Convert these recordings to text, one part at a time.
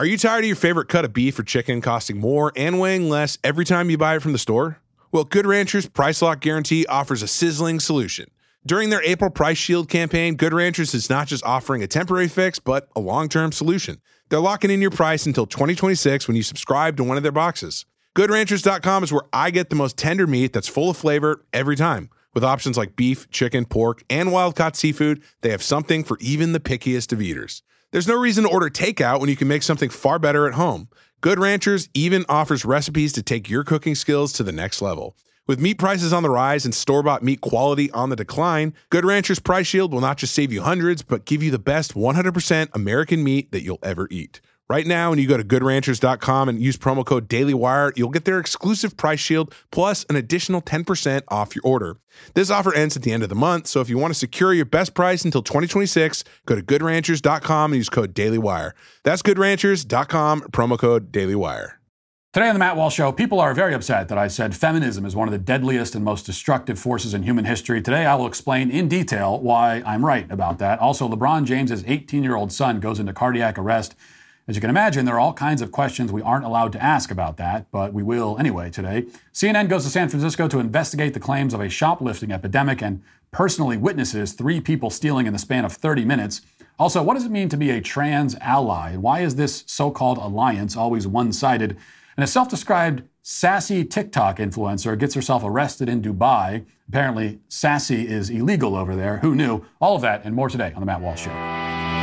Are you tired of your favorite cut of beef or chicken costing more and weighing less every time you buy it from the store? Well, Good Ranchers Price Lock Guarantee offers a sizzling solution. During their April Price Shield campaign, Good Ranchers is not just offering a temporary fix, but a long-term solution. They're locking in your price until 2026 when you subscribe to one of their boxes. GoodRanchers.com is where I get the most tender meat that's full of flavor every time. With options like beef, chicken, pork, and wild-caught seafood, they have something for even the pickiest of eaters. There's no reason to order takeout when you can make something far better at home. Good Ranchers even offers recipes to take your cooking skills to the next level. With meat prices on the rise and store-bought meat quality on the decline, Good Ranchers Price Shield will not just save you hundreds, but give you the best 100% American meat that you'll ever eat. Right now, when you go to GoodRanchers.com and use promo code DailyWire, you'll get their exclusive Price Shield plus an additional 10% off your order. This offer ends at the end of the month, so if you want to secure your best price until 2026, go to GoodRanchers.com and use code DailyWire. That's GoodRanchers.com, promo code DailyWire. Today on the Matt Walsh Show, people are very upset that I said feminism is one of the deadliest and most destructive forces in human history. Today, I will explain in detail why I'm right about that. Also, LeBron James's 18-year-old son goes into cardiac arrest. As you can imagine, there are all kinds of questions we aren't allowed to ask about that, but we will anyway today. CNN goes to San Francisco to investigate the claims of a shoplifting epidemic and personally witnesses 3 people stealing in the span of 30 minutes. Also, what does it mean to be a trans ally? Why is this so-called alliance always one-sided? And a self-described sassy TikTok influencer gets herself arrested in Dubai. Apparently, sassy is illegal over there. Who knew? All of that and more today on The Matt Walsh Show.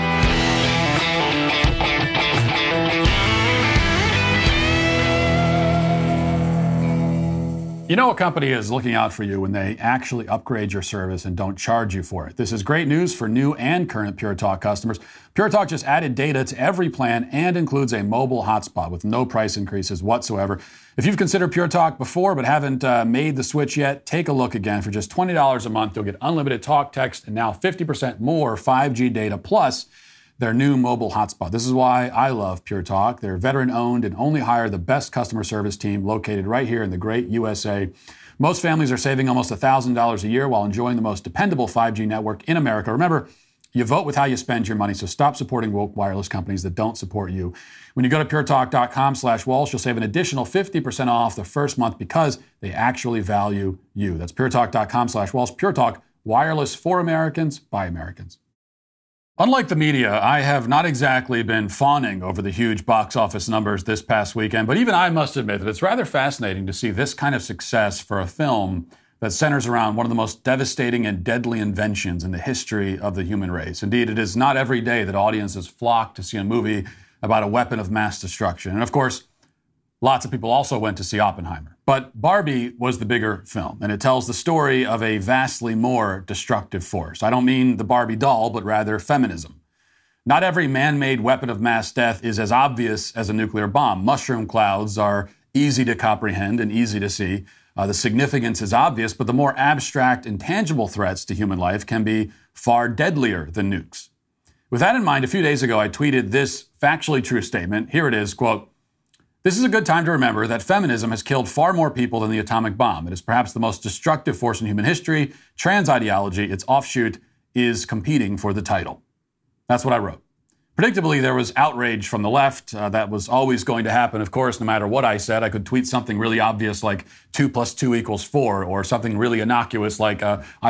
You know a company is looking out for you when they actually upgrade your service and don't charge you for it. This is great news for new and current Pure Talk customers. Pure Talk just added data to every plan and includes a mobile hotspot with no price increases whatsoever. If you've considered Pure Talk before but haven't made the switch yet, take a look again. For just $20 a month, you'll get unlimited talk, text, and now 50% more 5G data plus their new mobile hotspot. This is why I love Pure Talk. They're veteran-owned and only hire the best customer service team located right here in the great USA. Most families are saving almost $1,000 a year while enjoying the most dependable 5G network in America. Remember, you vote with how you spend your money, so stop supporting woke wireless companies that don't support you. When you go to puretalk.com/Walsh, you'll save an additional 50% off the first month because they actually value you. That's puretalk.com/Walsh. Pure Talk, wireless for Americans, by Americans. Unlike the media, I have not exactly been fawning over the huge box office numbers this past weekend, but even I must admit that it's rather fascinating to see this kind of success for a film that centers around one of the most devastating and deadly inventions in the history of the human race. Indeed, it is not every day that audiences flock to see a movie about a weapon of mass destruction. And of course, lots of people also went to see Oppenheimer. But Barbie was the bigger film, and it tells the story of a vastly more destructive force. I don't mean the Barbie doll, but rather feminism. Not every man-made weapon of mass death is as obvious as a nuclear bomb. Mushroom clouds are easy to comprehend and easy to see. The significance is obvious, but the more abstract, intangible threats to human life can be far deadlier than nukes. With that in mind, a few days ago, I tweeted this factually true statement. Here it is, quote, "This is a good time to remember that feminism has killed far more people than the atomic bomb. It is perhaps the most destructive force in human history. Trans ideology, its offshoot, is competing for the title." That's what I wrote. Predictably, there was outrage from the left. That was always going to happen, of course, no matter what I said. I could tweet something really obvious like 2 + 2 = 4, or something really innocuous like,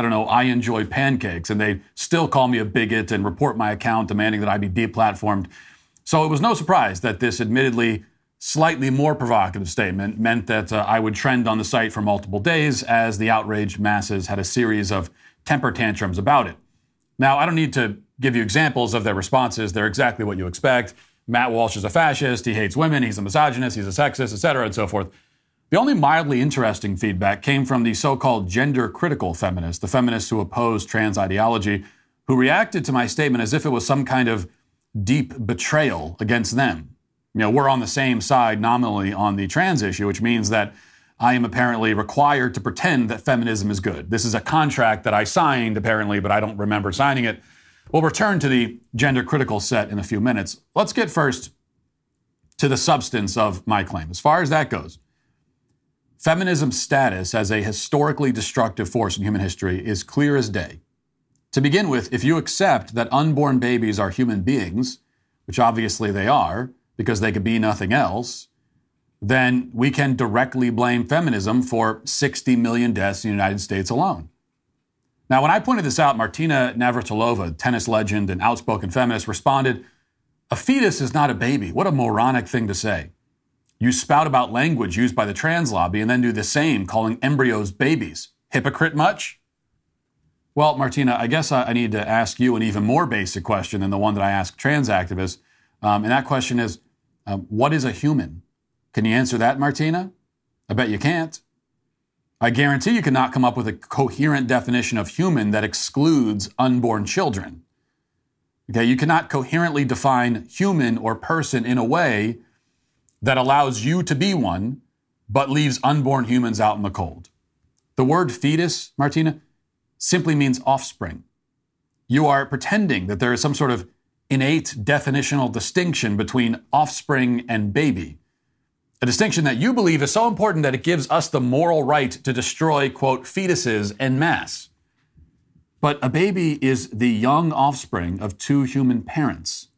I enjoy pancakes, and they still call me a bigot and report my account demanding that I be deplatformed. So it was no surprise that this admittedly slightly more provocative statement meant that I would trend on the site for multiple days as the outraged masses had a series of temper tantrums about it. Now, I don't need to give you examples of their responses. They're exactly what you expect. Matt Walsh is a fascist, he hates women, he's a misogynist, he's a sexist, etc., and so forth. The only mildly interesting feedback came from the so-called gender-critical feminists, the feminists who oppose trans ideology, who reacted to my statement as if it was some kind of deep betrayal against them. You know, we're on the same side nominally on the trans issue, which means that I am apparently required to pretend that feminism is good. This is a contract that I signed, apparently, but I don't remember signing it. We'll return to the gender-critical set in a few minutes. Let's get first to the substance of my claim. As far as that goes, feminism's status as a historically destructive force in human history is clear as day. To begin with, if you accept that unborn babies are human beings, which obviously they are, because they could be nothing else, then we can directly blame feminism for 60 million deaths in the United States alone. Now, when I pointed this out, Martina Navratilova, tennis legend and outspoken feminist, responded, "A fetus is not a baby. What a moronic thing to say. You spout about language used by the trans lobby and then do the same, calling embryos babies. Hypocrite much?" Well, Martina, I guess I need to ask you an even more basic question than the one that I ask trans activists. And that question is, what is a human? Can you answer that, Martina? I bet you can't. I guarantee you cannot come up with a coherent definition of human that excludes unborn children. Okay, you cannot coherently define human or person in a way that allows you to be one, but leaves unborn humans out in the cold. The word fetus, Martina, simply means offspring. You are pretending that there is some sort of innate definitional distinction between offspring and baby. A distinction that you believe is so important that it gives us the moral right to destroy, quote, fetuses en masse. But a baby is the young offspring of two human parents.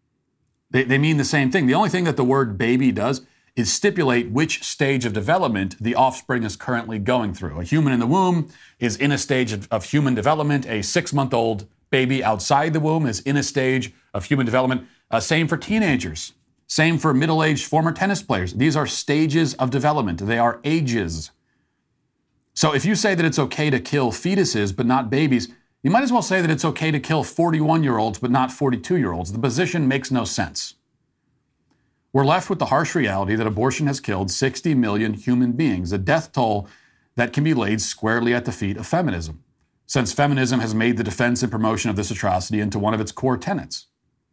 They mean the same thing. The only thing that the word baby does is stipulate which stage of development the offspring is currently going through. A human in the womb is in a stage of human development. A 6-month-old baby outside the womb is in a stage of human development. Same for teenagers. Same for middle-aged former tennis players. These are stages of development. They are ages. So if you say that it's okay to kill fetuses but not babies, you might as well say that it's okay to kill 41-year-olds but not 42-year-olds. The position makes no sense. We're left with the harsh reality that abortion has killed 60 million human beings, a death toll that can be laid squarely at the feet of feminism, since feminism has made the defense and promotion of this atrocity into one of its core tenets.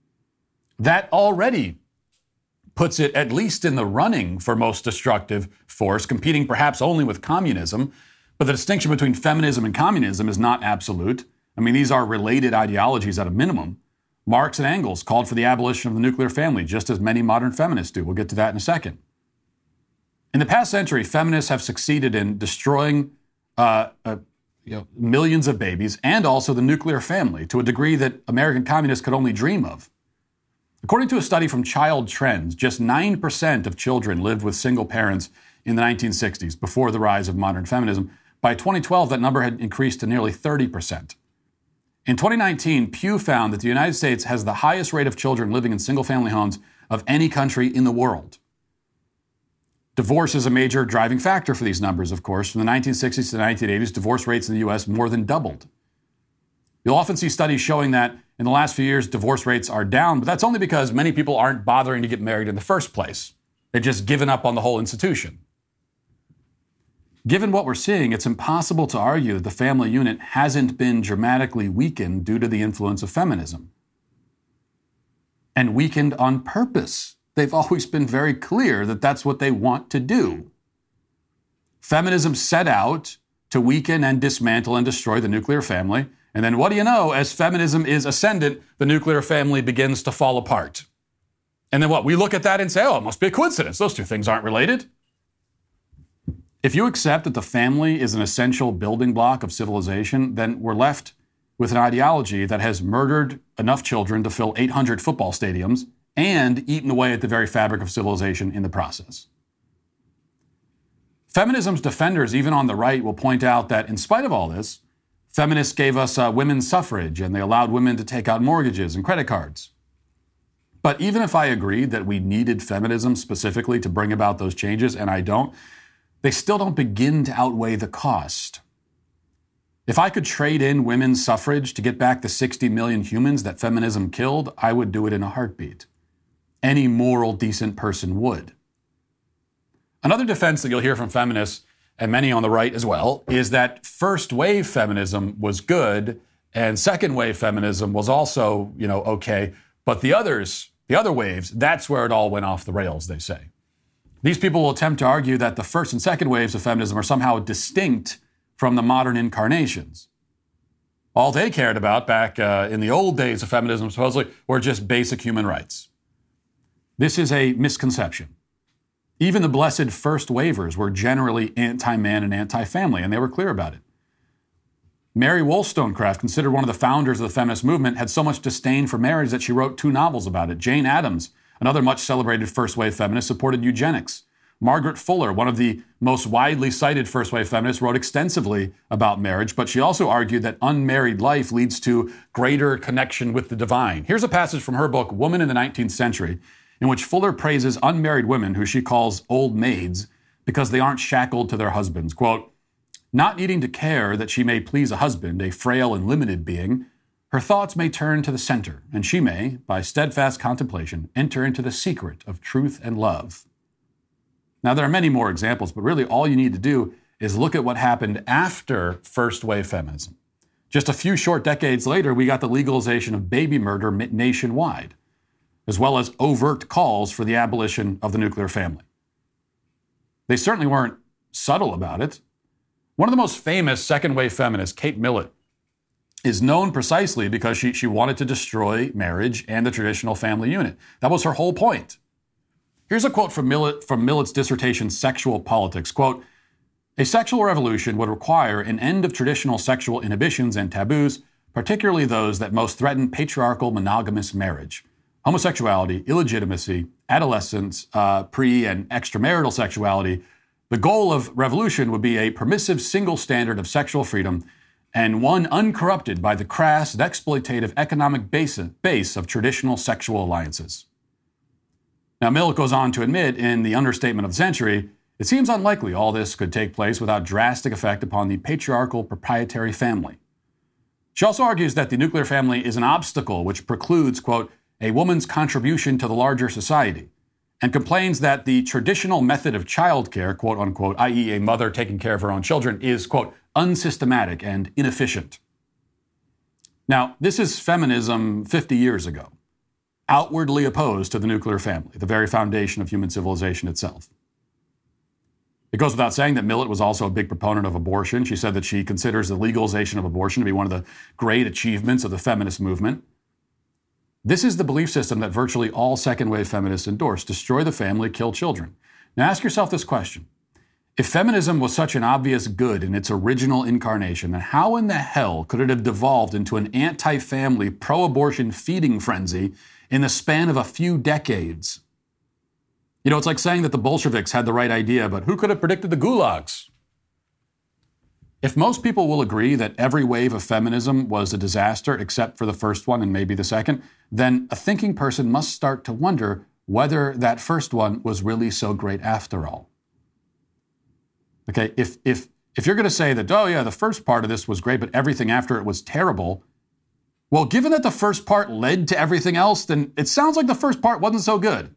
That already puts it at least in the running for most destructive force, competing perhaps only with communism. But the distinction between feminism and communism is not absolute. I mean, these are related ideologies at a minimum. Marx and Engels called for the abolition of the nuclear family, just as many modern feminists do. We'll get to that in a second. In the past century, feminists have succeeded in destroying millions of babies and also the nuclear family to a degree that American communists could only dream of. According to a study from Child Trends, just 9% of children lived with single parents in the 1960s, before the rise of modern feminism. By 2012, that number had increased to nearly 30%. In 2019, Pew found that the United States has the highest rate of children living in single-family homes of any country in the world. Divorce is a major driving factor for these numbers, of course. From the 1960s to the 1980s, divorce rates in the U.S. more than doubled. You'll often see studies showing that in the last few years, divorce rates are down, but that's only because many people aren't bothering to get married in the first place. They've just given up on the whole institution. Given what we're seeing, it's impossible to argue that the family unit hasn't been dramatically weakened due to the influence of feminism. And weakened on purpose. They've always been very clear that that's what they want to do. Feminism set out to weaken and dismantle and destroy the nuclear family. And then what do you know? As feminism is ascendant, the nuclear family begins to fall apart. And then what? We look at that and say, oh, it must be a coincidence. Those two things aren't related. If you accept that the family is an essential building block of civilization, then we're left with an ideology that has murdered enough children to fill 800 football stadiums and eaten away at the very fabric of civilization in the process. Feminism's defenders, even on the right, will point out that in spite of all this, feminists gave us women's suffrage and they allowed women to take out mortgages and credit cards. But even if I agreed that we needed feminism specifically to bring about those changes, and I don't, they still don't begin to outweigh the cost. If I could trade in women's suffrage to get back the 60 million humans that feminism killed, I would do it in a heartbeat. Any moral, decent person would. Another defense that you'll hear from feminists, and many on the right as well, is that first-wave feminism was good and second-wave feminism was also, okay. But the other waves, that's where it all went off the rails, they say. These people will attempt to argue that the first and second waves of feminism are somehow distinct from the modern incarnations. All they cared about back in the old days of feminism, supposedly, were just basic human rights. This is a misconception. Even the blessed first wavers were generally anti-man and anti-family, and they were clear about it. Mary Wollstonecraft, considered one of the founders of the feminist movement, had so much disdain for marriage that she wrote 2 novels about it. Jane Addams, Another much celebrated first-wave feminist supported eugenics. Margaret Fuller, one of the most widely cited first-wave feminists, wrote extensively about marriage, but she also argued that unmarried life leads to greater connection with the divine. Here's a passage from her book, Woman in the 19th Century, in which Fuller praises unmarried women, who she calls old maids, because they aren't shackled to their husbands. Quote, not needing to care that she may please a husband, a frail and limited being, her thoughts may turn to the center, and she may, by steadfast contemplation, enter into the secret of truth and love. Now, there are many more examples, but really all you need to do is look at what happened after first-wave feminism. Just a few short decades later, we got the legalization of baby murder nationwide, as well as overt calls for the abolition of the nuclear family. They certainly weren't subtle about it. One of the most famous second-wave feminists, Kate Millett, is known precisely because she wanted to destroy marriage and the traditional family unit. That was her whole point. Here's a quote from Millett's dissertation, Sexual Politics. Quote, a sexual revolution would require an end of traditional sexual inhibitions and taboos, particularly those that most threaten patriarchal monogamous marriage. Homosexuality, illegitimacy, adolescence, pre- and extramarital sexuality. The goal of revolution would be a permissive single standard of sexual freedom and one uncorrupted by the crass and exploitative economic base of traditional sexual alliances. Now, Millett goes on to admit in the understatement of the century, it seems unlikely all this could take place without drastic effect upon the patriarchal proprietary family. She also argues that the nuclear family is an obstacle which precludes, quote, a woman's contribution to the larger society, and complains that the traditional method of childcare, quote unquote, i.e. a mother taking care of her own children, is, quote, unsystematic and inefficient. Now, this is feminism 50 years ago, outwardly opposed to the nuclear family, the very foundation of human civilization itself. It goes without saying that Millett was also a big proponent of abortion. She said that she considers the legalization of abortion to be one of the great achievements of the feminist movement. This is the belief system that virtually all second-wave feminists endorse: destroy the family, kill children. Now ask yourself this question. If feminism was such an obvious good in its original incarnation, then how in the hell could it have devolved into an anti-family, pro-abortion feeding frenzy in the span of a few decades? You know, it's like saying that the Bolsheviks had the right idea, but who could have predicted the gulags? If most people will agree that every wave of feminism was a disaster except for the first one and maybe the second, then a thinking person must start to wonder whether that first one was really so great after all. Okay, if you're going to say that, oh yeah, the first part of this was great, but everything after it was terrible, well, given that the first part led to everything else, then it sounds like the first part wasn't so good.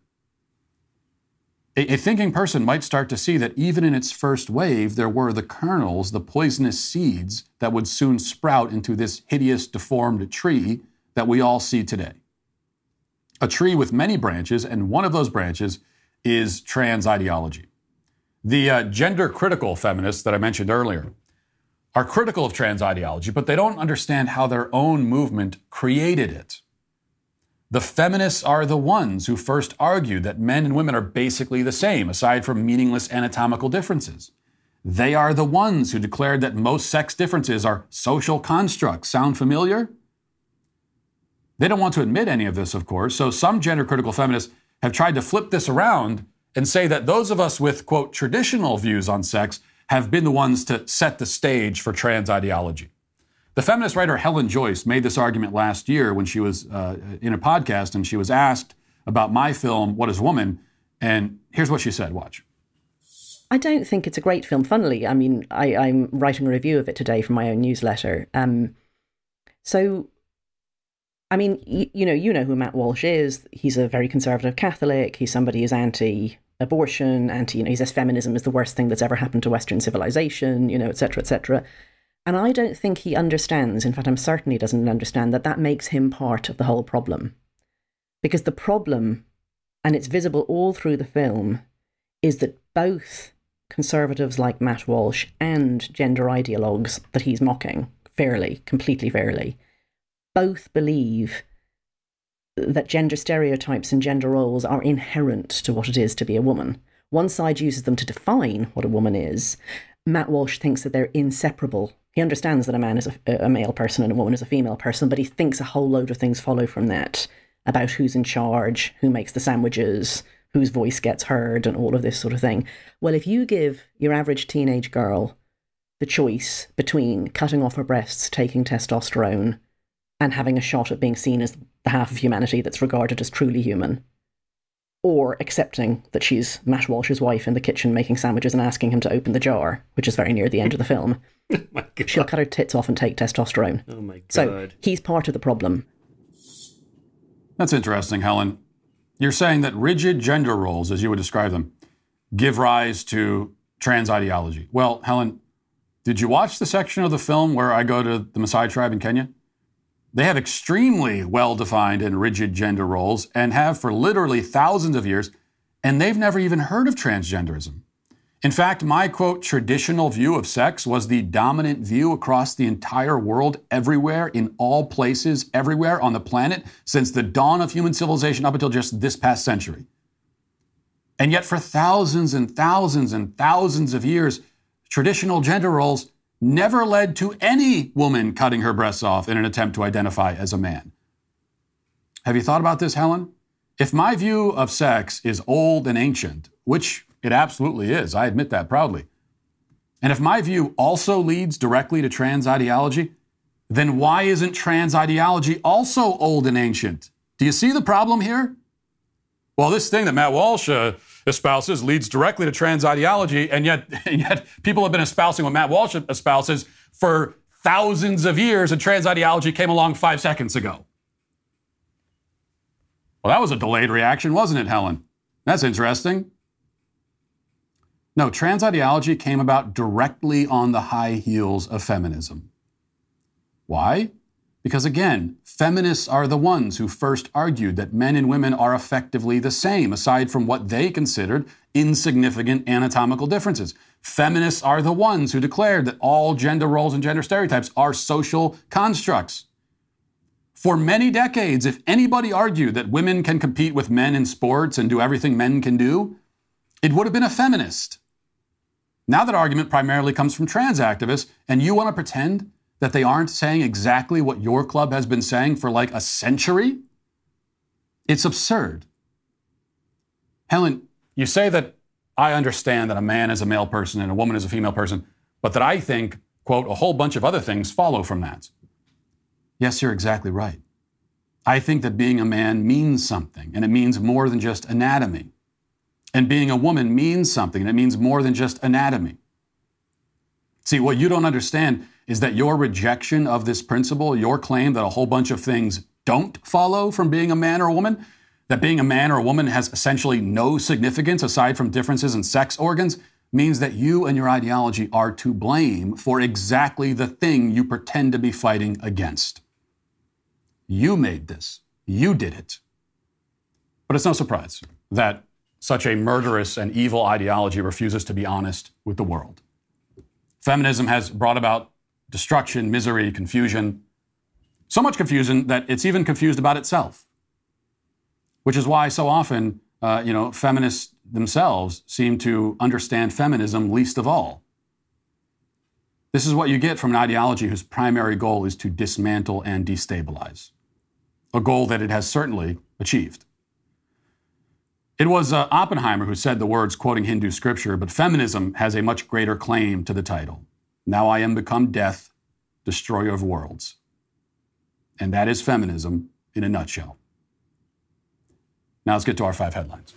A thinking person might start to see that even in its first wave, there were the kernels, the poisonous seeds that would soon sprout into this hideous, deformed tree that we all see today. A tree with many branches, and one of those branches is trans ideology. The gender-critical feminists that I mentioned earlier are critical of trans ideology, but they don't understand how their own movement created it. The feminists are the ones who first argued that men and women are basically the same, aside from meaningless anatomical differences. They are the ones who declared that most sex differences are social constructs. Sound familiar? They don't want to admit any of this, of course, so some gender-critical feminists have tried to flip this around and say that those of us with, quote, traditional views on sex have been the ones to set the stage for trans ideology. The feminist writer Helen Joyce made this argument last year when she was in a podcast, and she was asked about my film, What is Woman? And here's what she said. Watch. I don't think it's a great film, funnily. I mean, I'm writing a review of it today for my own newsletter. So, I mean, you know who Matt Walsh is. He's a very conservative Catholic. He's somebody who's anti-abortion, he says feminism is the worst thing that's ever happened to Western civilization, et cetera, et cetera. And I don't think he understands, in fact, I'm certain he doesn't understand, that makes him part of the whole problem. Because the problem, and it's visible all through the film, is that both conservatives like Matt Walsh and gender ideologues that he's mocking, completely fairly, both believe that gender stereotypes and gender roles are inherent to what it is to be a woman. One side uses them to define what a woman is. Matt Walsh thinks that they're inseparable. He understands that a man is a male person and a woman is a female person, but he thinks a whole load of things follow from that. about who's in charge, who makes the sandwiches, whose voice gets heard, and all of this sort of thing. Well, if you give your average teenage girl the choice between cutting off her breasts, taking testosterone, and having a shot at being seen as the half of humanity that's regarded as truly human, or accepting that she's Matt Walsh's wife in the kitchen making sandwiches and asking him to open the jar, which is very near the end of the film, Oh my God. she'll cut her tits off and take testosterone. Oh my God. So he's part of the problem. That's interesting, Helen. You're saying that rigid gender roles, as you would describe them, give rise to trans ideology. Well, Helen, did you watch the section of the film where I go to the Maasai tribe in Kenya? They have extremely well-defined and rigid gender roles and have for literally thousands of years, and they've never even heard of transgenderism. In fact, my, quote, traditional view of sex was the dominant view across the entire world, everywhere, in all places, everywhere on the planet, since the dawn of human civilization up until just this past century. And yet for thousands and thousands and thousands of years, traditional gender roles never led to any woman cutting her breasts off in an attempt to identify as a man. Have you thought about this, Helen? If my view of sex is old and ancient, which it absolutely is, I admit that proudly, and if my view also leads directly to trans ideology, then why isn't trans ideology also old and ancient? Do you see the problem here? Well, this thing that Matt Walsh espouses leads directly to trans ideology, and yet people have been espousing what Matt Walsh espouses for thousands of years, and trans ideology came along 5 seconds ago. Well, that was a delayed reaction, wasn't it, Helen? That's interesting. No, trans ideology came about directly on the high heels of feminism. Why? Because again, feminists are the ones who first argued that men and women are effectively the same, aside from what they considered insignificant anatomical differences. Feminists are the ones who declared that all gender roles and gender stereotypes are social constructs. For many decades, if anybody argued that women can compete with men in sports and do everything men can do, it would have been a feminist. Now that argument primarily comes from trans activists, and you want to pretend that they aren't saying exactly what your club has been saying for like a century? It's absurd. Helen, you say that I understand that a man is a male person and a woman is a female person, but that I think, quote, a whole bunch of other things follow from that. Yes, you're exactly right. I think that being a man means something, and it means more than just anatomy. And being a woman means something, and it means more than just anatomy. See, what you don't understand is that your rejection of this principle, your claim that a whole bunch of things don't follow from being a man or a woman, that being a man or a woman has essentially no significance aside from differences in sex organs, means that you and your ideology are to blame for exactly the thing you pretend to be fighting against. You made this. You did it. But it's no surprise that such a murderous and evil ideology refuses to be honest with the world. Feminism has brought about destruction, misery, confusion. So much confusion that it's even confused about itself. Which is why so often, feminists themselves seem to understand feminism least of all. This is what you get from an ideology whose primary goal is to dismantle and destabilize. A goal that it has certainly achieved. It was Oppenheimer who said the words quoting Hindu scripture, but feminism has a much greater claim to the title. Now I am become death, destroyer of worlds. And that is feminism in a nutshell. Now let's get to our 5 headlines.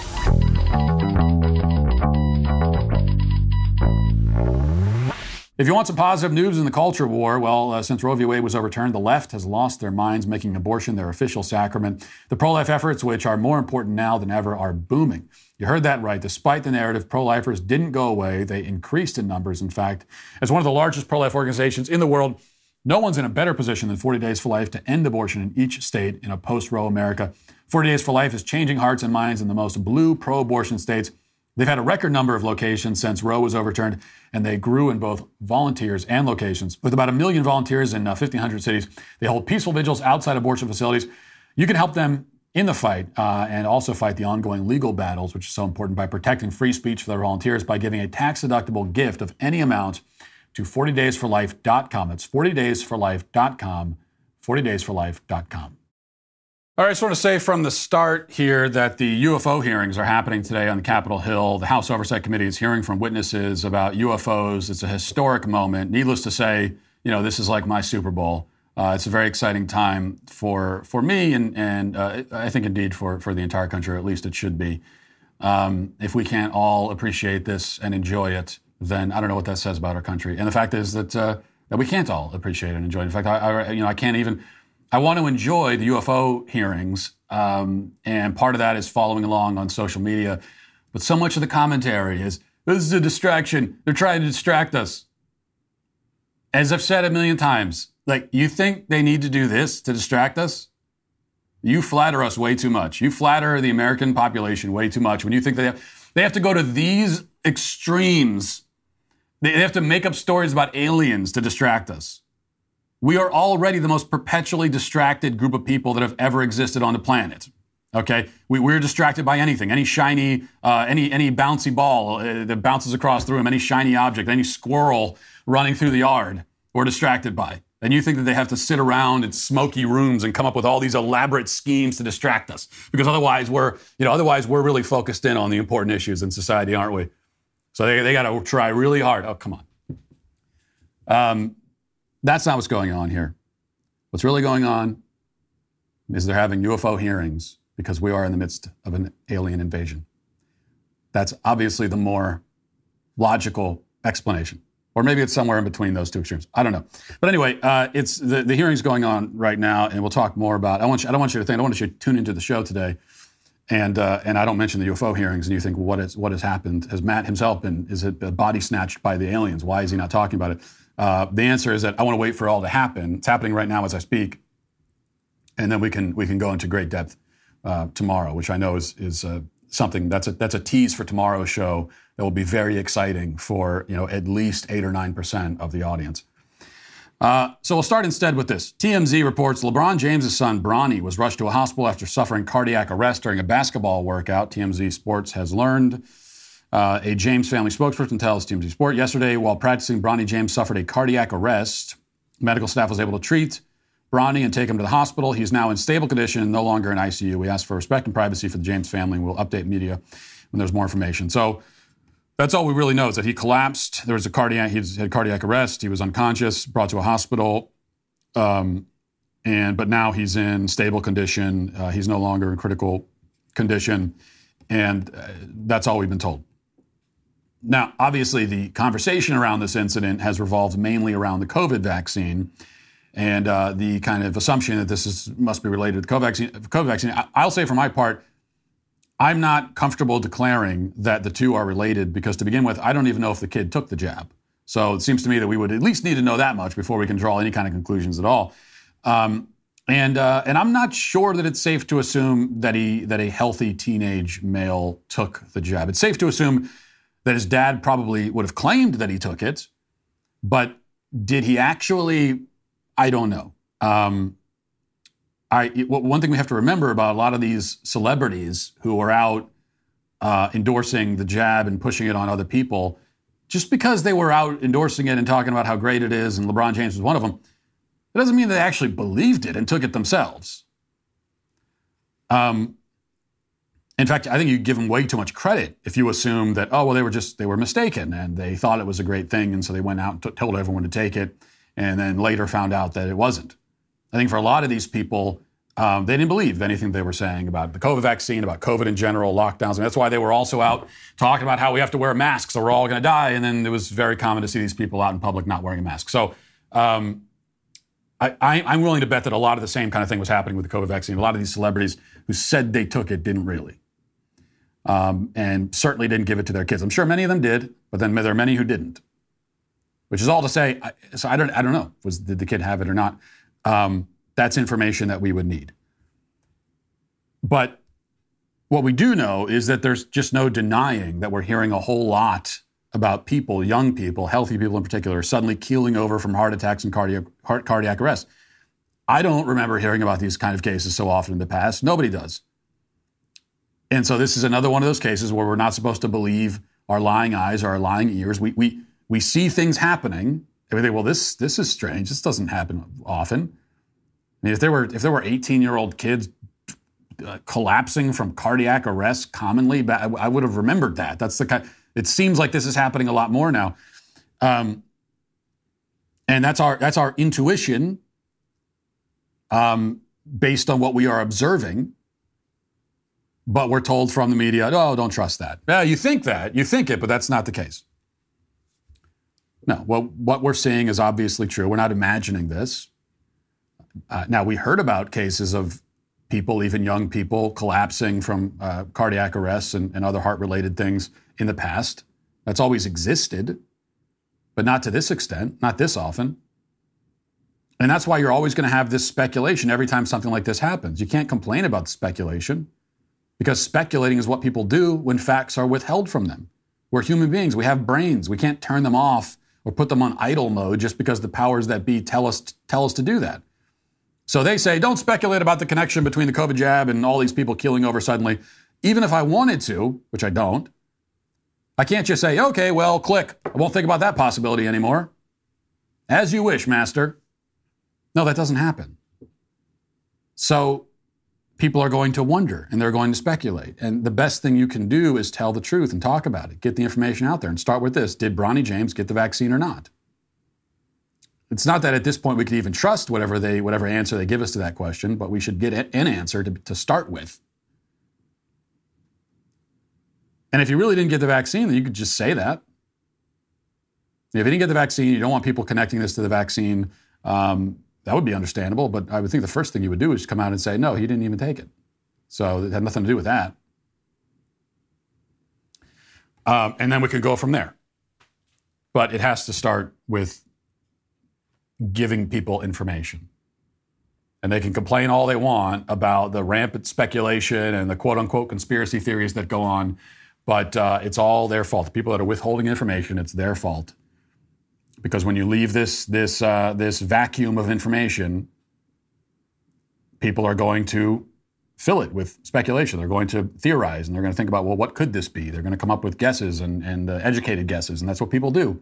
If you want some positive news in the culture war, well, since Roe v. Wade was overturned, the left has lost their minds, making abortion their official sacrament. The pro-life efforts, which are more important now than ever, are booming. You heard that right. Despite the narrative, pro-lifers didn't go away. They increased in numbers, in fact. As one of the largest pro-life organizations in the world, no one's in a better position than 40 Days for Life to end abortion in each state in a post-Roe America. 40 Days for Life is changing hearts and minds in the most blue pro-abortion states. They've had a record number of locations since Roe was overturned, and they grew in both volunteers and locations. With about 1 million volunteers in 1,500 cities, they hold peaceful vigils outside abortion facilities. You can help them in the fight and also fight the ongoing legal battles, which is so important, by protecting free speech for their volunteers by giving a tax-deductible gift of any amount to 40daysforlife.com. That's 40daysforlife.com, 40daysforlife.com. All right, I just want to say from the start here that the UFO hearings are happening today on Capitol Hill. The House Oversight Committee is hearing from witnesses about UFOs. It's a historic moment. Needless to say, this is like my Super Bowl. It's a very exciting time for me and I think indeed for the entire country, or at least it should be. If we can't all appreciate this and enjoy it, then I don't know what that says about our country. And the fact is that we can't all appreciate it and enjoy it. In fact, I can't even. I want to enjoy the UFO hearings, and part of that is following along on social media. But so much of the commentary is, this is a distraction. They're trying to distract us. As I've said a million times, you think they need to do this to distract us? You flatter us way too much. You flatter the American population way too much when you think they have to go to these extremes. They have to make up stories about aliens to distract us. We are already the most perpetually distracted group of people that have ever existed on the planet. Okay, we're distracted by anything, any shiny, any bouncy ball that bounces across the room, any shiny object, any squirrel running through the yard. We're distracted by. And you think that they have to sit around in smoky rooms and come up with all these elaborate schemes to distract us, because otherwise we're really focused in on the important issues in society, aren't we? So they got to try really hard. Oh, come on. That's not what's going on here. What's really going on is they're having UFO hearings because we are in the midst of an alien invasion. That's obviously the more logical explanation. Or maybe it's somewhere in between those two extremes. I don't know. But anyway, it's the hearing's going on right now, and we'll talk more about it. I don't want you to tune into the show today, and I don't mention the UFO hearings, and you think, well, what has happened? Has Matt himself is it body snatched by the aliens? Why is he not talking about it? The answer is that I want to wait for it all to happen. It's happening right now as I speak, and then we can go into great depth tomorrow, which I know is something that's a tease for tomorrow's show that will be very exciting for at least 8 or 9% of the audience. So we'll start instead with this. TMZ reports LeBron James' son Bronny was rushed to a hospital after suffering cardiac arrest during a basketball workout. TMZ Sports has learned. A James family spokesperson tells TMZ Sport yesterday, while practicing, Bronny James suffered a cardiac arrest. Medical staff was able to treat Bronny and take him to the hospital. He's now in stable condition and no longer in ICU. We ask for respect and privacy for the James family, and we'll update media when there's more information. So that's all we really know, is that he collapsed. There was he had cardiac arrest. He was unconscious, brought to a hospital. But now he's in stable condition. He's no longer in critical condition. And that's all we've been told. Now, obviously, the conversation around this incident has revolved mainly around the COVID vaccine and the kind of assumption that this must be related to the COVID vaccine. I'll say for my part, I'm not comfortable declaring that the two are related because, to begin with, I don't even know if the kid took the jab. So it seems to me that we would at least need to know that much before we can draw any kind of conclusions at all. And I'm not sure that it's safe to assume that a healthy teenage male took the jab. It's safe to assume that his dad probably would have claimed that he took it, but did he actually? I don't know. One thing we have to remember about a lot of these celebrities who are out endorsing the jab and pushing it on other people, just because they were out endorsing it and talking about how great it is, and LeBron James was one of them, it doesn't mean they actually believed it and took it themselves. In fact, I think you give them way too much credit if you assume that, they were mistaken and they thought it was a great thing, and so they went out and told everyone to take it, and then later found out that it wasn't. I think for a lot of these people, they didn't believe anything they were saying about the COVID vaccine, about COVID in general, lockdowns. And that's why they were also out talking about how we have to wear masks or we're all going to die. And then it was very common to see these people out in public not wearing a mask. So I'm willing to bet that a lot of the same kind of thing was happening with the COVID vaccine. A lot of these celebrities who said they took it didn't really. And certainly didn't give it to their kids. I'm sure many of them did, but then there are many who didn't. Which is all to say, I don't know, did the kid have it or not? That's information that we would need. But what we do know is that there's just no denying that we're hearing a whole lot about people, young people, healthy people in particular, suddenly keeling over from heart attacks and cardiac arrest. I don't remember hearing about these kind of cases so often in the past. Nobody does. And so this is another one of those cases where we're not supposed to believe our lying eyes or our lying ears. We see things happening, and we think, well, this is strange. This doesn't happen often. I mean, if there were 18-year-old kids collapsing from cardiac arrest commonly, but I would have remembered that. That's the kind. It seems like this is happening a lot more now, and that's our intuition, based on what we are observing. But we're told from the media, oh, don't trust that. Yeah, you think it, but that's not the case. No, well, what we're seeing is obviously true. We're not imagining this. Now, we heard about cases of people, even young people, collapsing from cardiac arrests and other heart-related things in the past. That's always existed, but not to this extent, not this often. And that's why you're always going to have this speculation every time something like this happens. You can't complain about the speculation because speculating is what people do when facts are withheld from them. We're human beings. We have brains. We can't turn them off or put them on idle mode just because the powers that be tell us to do that. So they say, don't speculate about the connection between the COVID jab and all these people keeling over suddenly. Even if I wanted to, which I don't, I can't just say, okay, well, click. I won't think about that possibility anymore. As you wish, master. No, that doesn't happen. So people are going to wonder and they're going to speculate. And the best thing you can do is tell the truth and talk about it. Get the information out there and start with this. Did Bronny James get the vaccine or not? It's not that at this point we could even trust whatever answer they give us to that question, but we should get an answer to start with. And if you really didn't get the vaccine, then you could just say that. If you didn't get the vaccine, you don't want people connecting this to the vaccine, that would be understandable. But I would think the first thing you would do is come out and say, no, he didn't even take it. So it had nothing to do with that. And then we could go from there. But it has to start with giving people information. And they can complain all they want about the rampant speculation and the quote-unquote conspiracy theories that go on, but it's all their fault. The people that are withholding information, it's their fault. Because when you leave this vacuum of information, people are going to fill it with speculation. They're going to theorize, and they're going to think about, well, what could this be? They're going to come up with guesses and educated guesses, and that's what people do.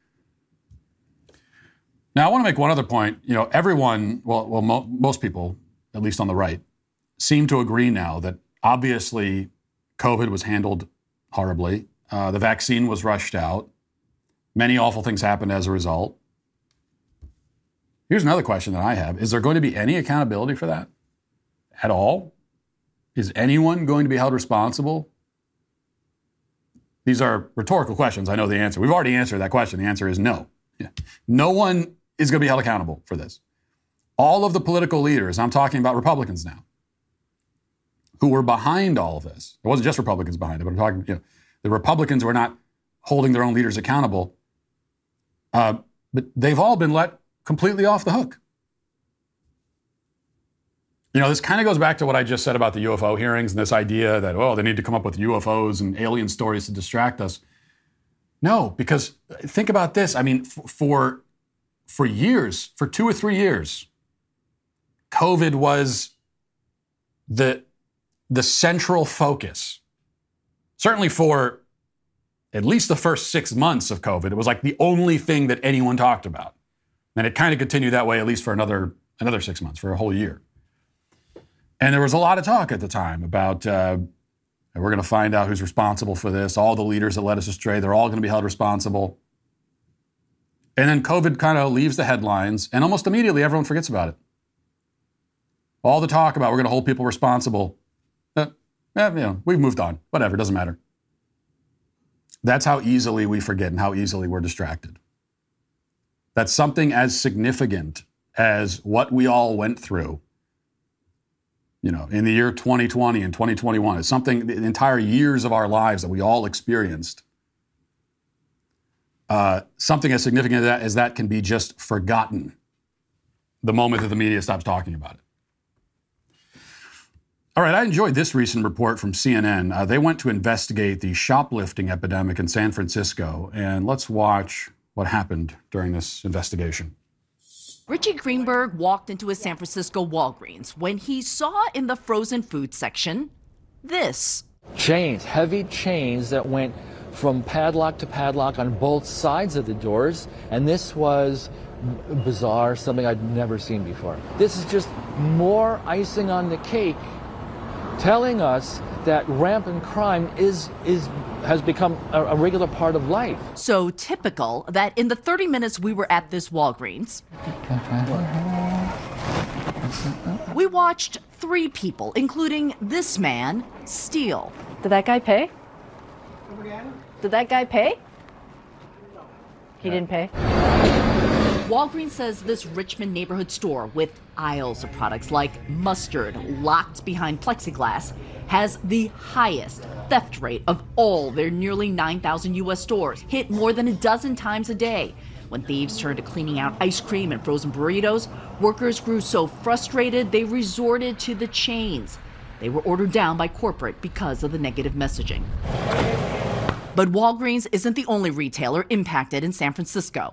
Now, I want to make one other point. You know, everyone, most people, at least on the right, seem to agree now that obviously COVID was handled horribly. The vaccine was rushed out. Many awful things happened as a result. Here's another question that I have. Is there going to be any accountability for that at all? Is anyone going to be held responsible? These are rhetorical questions. I know the answer. We've already answered that question. The answer is no. Yeah. No one is going to be held accountable for this. All of the political leaders, I'm talking about Republicans now, who were behind all of this. It wasn't just Republicans behind it, but I'm talking, the Republicans were not holding their own leaders accountable. But they've all been let completely off the hook. This kind of goes back to what I just said about the UFO hearings and this idea that, they need to come up with UFOs and alien stories to distract us. No, because think about this. I mean, for years, for 2 or 3 years, COVID was the central focus. Certainly for at least the first 6 months of COVID, it was like the only thing that anyone talked about. And it kind of continued that way at least for another 6 months, for a whole year. And there was a lot of talk at the time about we're going to find out who's responsible for this. All the leaders that led us astray, they're all going to be held responsible. And then COVID kind of leaves the headlines, and almost immediately everyone forgets about it. All the talk about we're going to hold people responsible, we've moved on. Whatever, doesn't matter. That's how easily we forget and how easily we're distracted. That something as significant as what we all went through, in the year 2020 and 2021, is something, the entire years of our lives that we all experienced. Something as significant as that can be just forgotten the moment that the media stops talking about it. All right, I enjoyed this recent report from CNN. They went to investigate the shoplifting epidemic in San Francisco, and let's watch what happened during this investigation. Richie Greenberg walked into a San Francisco Walgreens when he saw in the frozen food section this. Chains, heavy chains that went from padlock to padlock on both sides of the doors, and this was bizarre, something I'd never seen before. This is just more icing on the cake telling us that rampant crime has become a regular part of life. So typical that in the 30 minutes we were at this Walgreens, we watched 3 people, including this man, steal. Did that guy pay? Did that guy pay? He didn't pay. Walgreens says this Richmond neighborhood store with aisles of products like mustard locked behind plexiglass has the highest theft rate of all their nearly 9,000 U.S. stores, hit more than a dozen times a day. When thieves turned to cleaning out ice cream and frozen burritos, workers grew so frustrated they resorted to the chains. They were ordered down by corporate because of the negative messaging. But Walgreens isn't the only retailer impacted in San Francisco.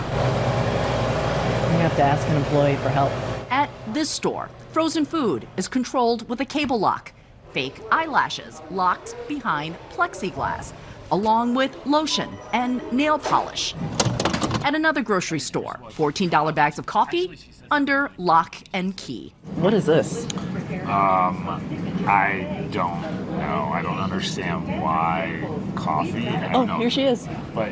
You have to ask an employee for help. At this store, frozen food is controlled with a cable lock, fake eyelashes locked behind plexiglass, along with lotion and nail polish. At another grocery store, $14 bags of coffee under lock and key. What is this? I don't know. I don't understand why coffee. Here she is. But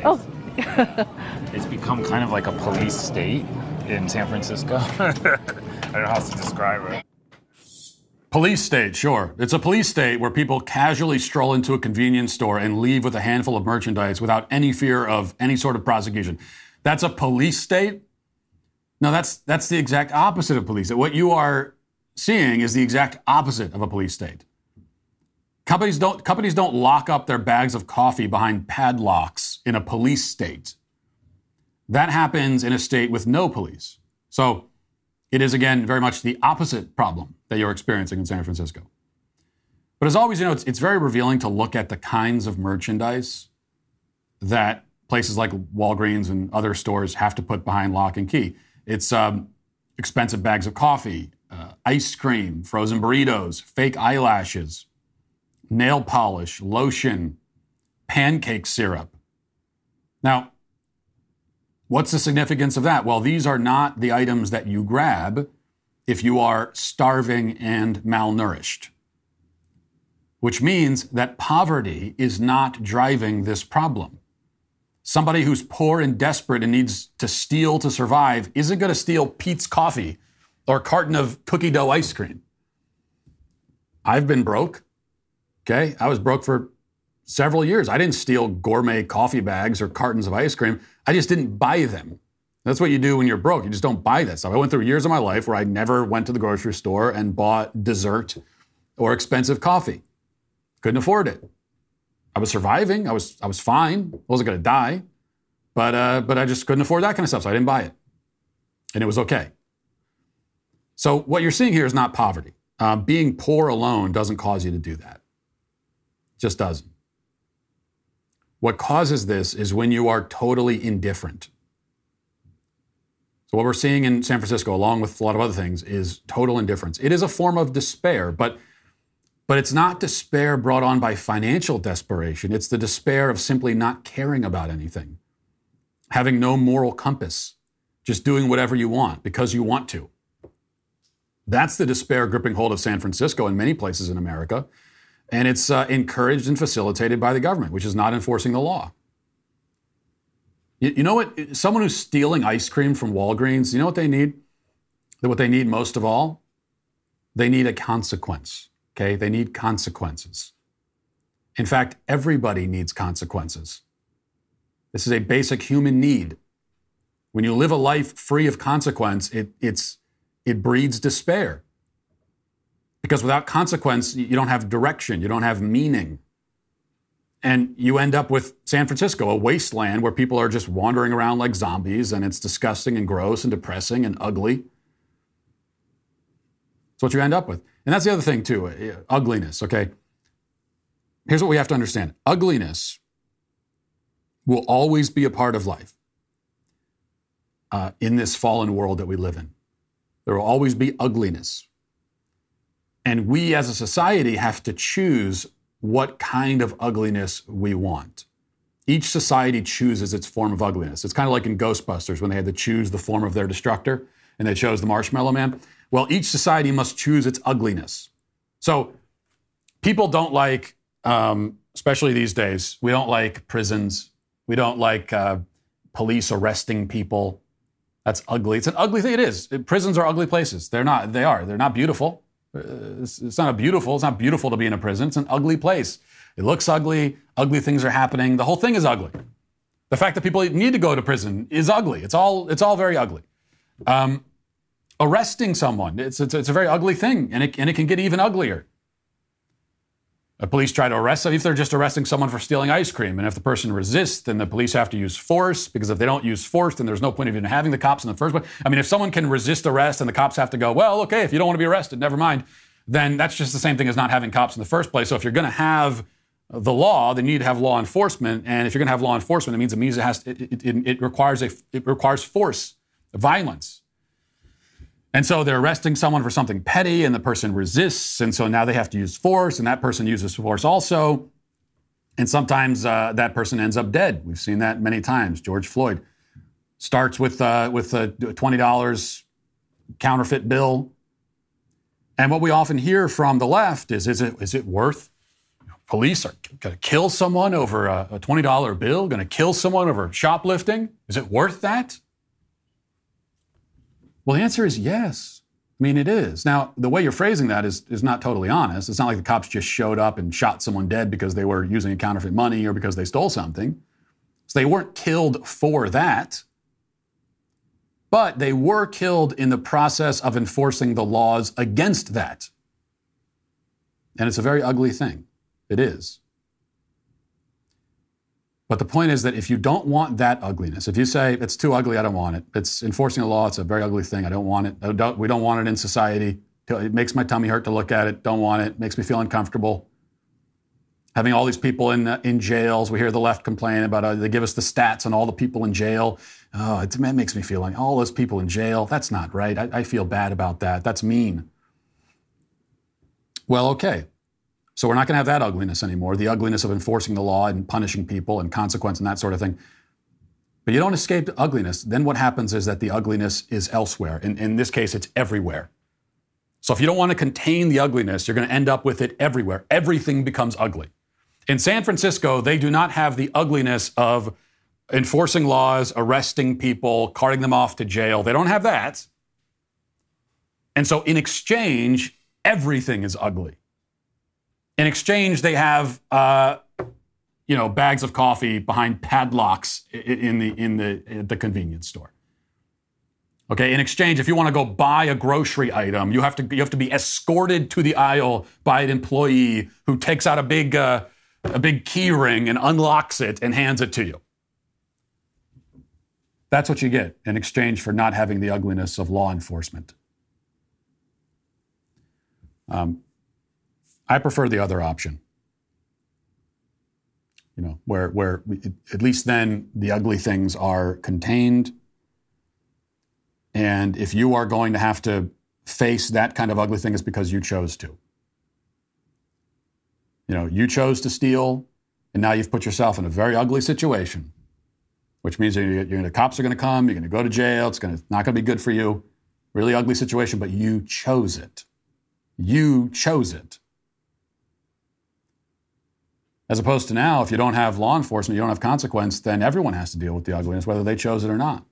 it's become kind of like a police state in San Francisco. I don't know how else to describe it. Police state, sure. It's a police state where people casually stroll into a convenience store and leave with a handful of merchandise without any fear of any sort of prosecution. That's a police state? No, that's the exact opposite of police state. What you are seeing is the exact opposite of a police state. Companies don't lock up their bags of coffee behind padlocks in a police state. That happens in a state with no police. So it is, again, very much the opposite problem that you're experiencing in San Francisco. But as always, it's very revealing to look at the kinds of merchandise that places like Walgreens and other stores have to put behind lock and key. It's expensive bags of coffee, ice cream, frozen burritos, fake eyelashes, nail polish, lotion, pancake syrup. Now, what's the significance of that? Well, these are not the items that you grab if you are starving and malnourished, which means that poverty is not driving this problem. Somebody who's poor and desperate and needs to steal to survive isn't going to steal Pete's coffee or a carton of cookie dough ice cream. I've been broke. Okay, I was broke for several years. I didn't steal gourmet coffee bags or cartons of ice cream. I just didn't buy them. That's what you do when you're broke. You just don't buy that stuff. I went through years of my life where I never went to the grocery store and bought dessert or expensive coffee. Couldn't afford it. I was surviving. I was fine. I wasn't going to die. But I just couldn't afford that kind of stuff, so I didn't buy it. And it was okay. So what you're seeing here is not poverty. Being poor alone doesn't cause you to do that. It just doesn't. What causes this is when you are totally indifferent. So what we're seeing in San Francisco, along with a lot of other things, is total indifference. It is a form of despair, but it's not despair brought on by financial desperation. It's the despair of simply not caring about anything, having no moral compass, just doing whatever you want because you want to. That's the despair gripping hold of San Francisco and many places in America. And it's encouraged and facilitated by the government, which is not enforcing the law. You know what? Someone who's stealing ice cream from Walgreens, you know what they need? What they need most of all? They need a consequence, okay? They need consequences. In fact, everybody needs consequences. This is a basic human need. When you live a life free of consequence, it breeds despair. Because without consequence, you don't have direction, you don't have meaning. And you end up with San Francisco, a wasteland where people are just wandering around like zombies, and it's disgusting and gross and depressing and ugly. That's what you end up with. And that's the other thing too, ugliness, okay? Here's what we have to understand. Ugliness will always be a part of life in this fallen world that we live in. There will always be ugliness. And we as a society have to choose what kind of ugliness we want. Each society chooses its form of ugliness. It's kind of like in Ghostbusters when they had to choose the form of their destructor and they chose the Marshmallow Man. Well, each society must choose its ugliness. So people don't like, especially these days, we don't like prisons. We don't like police arresting people. That's ugly. It's an ugly thing. It is. Prisons are ugly places. They're not. They are. They're not beautiful. It's not beautiful. It's not beautiful to be in a prison. It's an ugly place. It looks ugly. Ugly things are happening. The whole thing is ugly. The fact that people need to go to prison is ugly. It's all very ugly. Arresting someone, it's a very ugly thing, and it can get even uglier. The police try to arrest them if they're just arresting someone for stealing ice cream, and if the person resists, then the police have to use force, because if they don't use force, then there's no point of even having the cops in the first place. I mean, if someone can resist arrest and the cops have to go, well, okay, if you don't want to be arrested, never mind, then that's just the same thing as not having cops in the first place. So if you're going to have the law, then you need to have law enforcement, and if you're going to have law enforcement, it means it requires force, violence. And so they're arresting someone for something petty, and the person resists, and so now they have to use force, and that person uses force also. And sometimes that person ends up dead. We've seen that many times. George Floyd starts with a $20 counterfeit bill. And what we often hear from the left is it worth? Police are going to kill someone over a $20 bill, going to kill someone over shoplifting? Is it worth that? Well, the answer is yes. I mean, it is. Now, the way you're phrasing that is not totally honest. It's not like the cops just showed up and shot someone dead because they were using a counterfeit money or because they stole something. So they weren't killed for that. But they were killed in the process of enforcing the laws against that. And it's a very ugly thing. It is. But the point is that if you don't want that ugliness, if you say, it's too ugly, I don't want it. It's enforcing the law, it's a very ugly thing, I don't want it. We don't want it in society. It makes my tummy hurt to look at it, don't want it. It makes me feel uncomfortable. Having all these people in jails, we hear the left complain about, they give us the stats on all the people in jail. Oh, it makes me feel like all those people in jail, that's not right. I feel bad about that. That's mean. Well, okay. So we're not going to have that ugliness anymore, the ugliness of enforcing the law and punishing people and consequence and that sort of thing. But you don't escape the ugliness. Then what happens is that the ugliness is elsewhere. In this case, it's everywhere. So if you don't want to contain the ugliness, you're going to end up with it everywhere. Everything becomes ugly. In San Francisco, they do not have the ugliness of enforcing laws, arresting people, carting them off to jail. They don't have that. And so in exchange, everything is ugly. In exchange, they have, bags of coffee behind padlocks in the convenience store. Okay. In exchange, if you want to go buy a grocery item, you have to be escorted to the aisle by an employee who takes out a big key ring and unlocks it and hands it to you. That's what you get in exchange for not having the ugliness of law enforcement. I prefer the other option, where at least then the ugly things are contained. And if you are going to have to face that kind of ugly thing, it's because you chose to. You chose to steal, and now you've put yourself in a very ugly situation, which means the cops are going to come, you're going to go to jail, it's not going to be good for you. Really ugly situation, but you chose it. You chose it. As opposed to now, if you don't have law enforcement, you don't have consequence, then everyone has to deal with the ugliness, whether they chose it or not.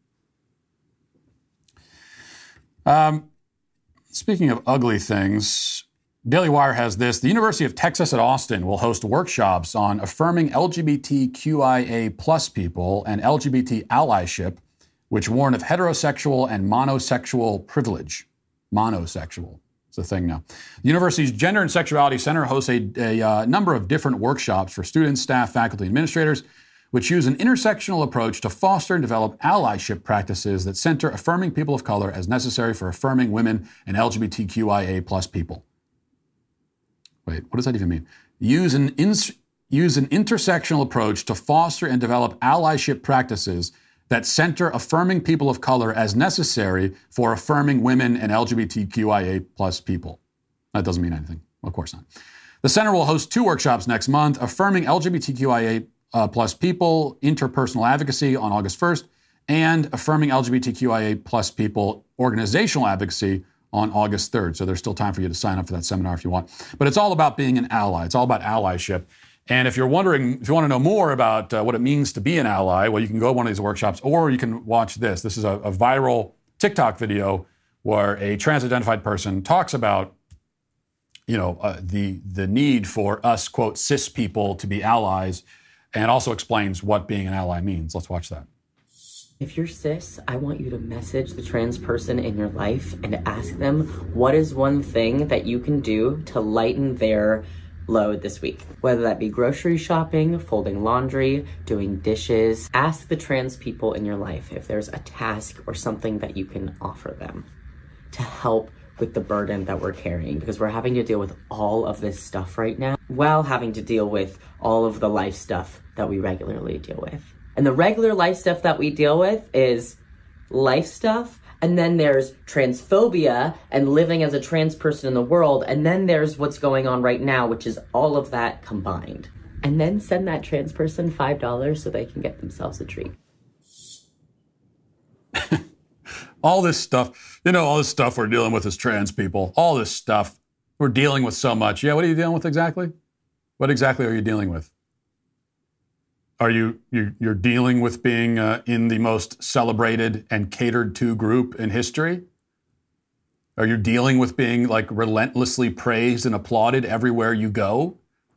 Speaking of ugly things, Daily Wire has this. The University of Texas at Austin will host workshops on affirming LGBTQIA plus people and LGBT allyship, which warn of heterosexual and monosexual privilege. Monosexual. It's a thing now. The university's Gender and Sexuality Center hosts a number of different workshops for students, staff, faculty, and administrators, which use an intersectional approach to foster and develop allyship practices that center affirming people of color as necessary for affirming women and LGBTQIA plus people. Wait, what does that even mean? Use an intersectional approach to foster and develop allyship practices that center affirming people of color as necessary for affirming women and LGBTQIA plus people. That doesn't mean anything. Of course not. The center will host 2 workshops next month, affirming LGBTQIA plus people, interpersonal advocacy on August 1st, and affirming LGBTQIA plus people, organizational advocacy on August 3rd. So there's still time for you to sign up for that seminar if you want. But it's all about being an ally. It's all about allyship. And if you're wondering, if you want to know more about what it means to be an ally, well, you can go to one of these workshops, or you can watch this. This is a viral TikTok video where a trans-identified person talks about, the need for us, quote, cis people to be allies, and also explains what being an ally means. Let's watch that. If you're cis, I want you to message the trans person in your life and ask them, what is one thing that you can do to lighten their load this week? Whether that be grocery shopping, folding laundry, doing dishes. Ask the trans people in your life if there's a task or something that you can offer them to help with the burden that we're carrying, because we're having to deal with all of this stuff right now while having to deal with all of the life stuff that we regularly deal with. And the regular life stuff that we deal with is life stuff, and then there's transphobia and living as a trans person in the world, and then there's what's going on right now, which is all of that combined. And then send that trans person $5 so they can get themselves a treat. All this stuff, all this stuff we're dealing with as trans people, all this stuff, we're dealing with so much. Yeah, what are you dealing with exactly? What exactly are you dealing with? Are you're dealing with being in the most celebrated and catered to group in history? Are you dealing with being relentlessly praised and applauded everywhere you go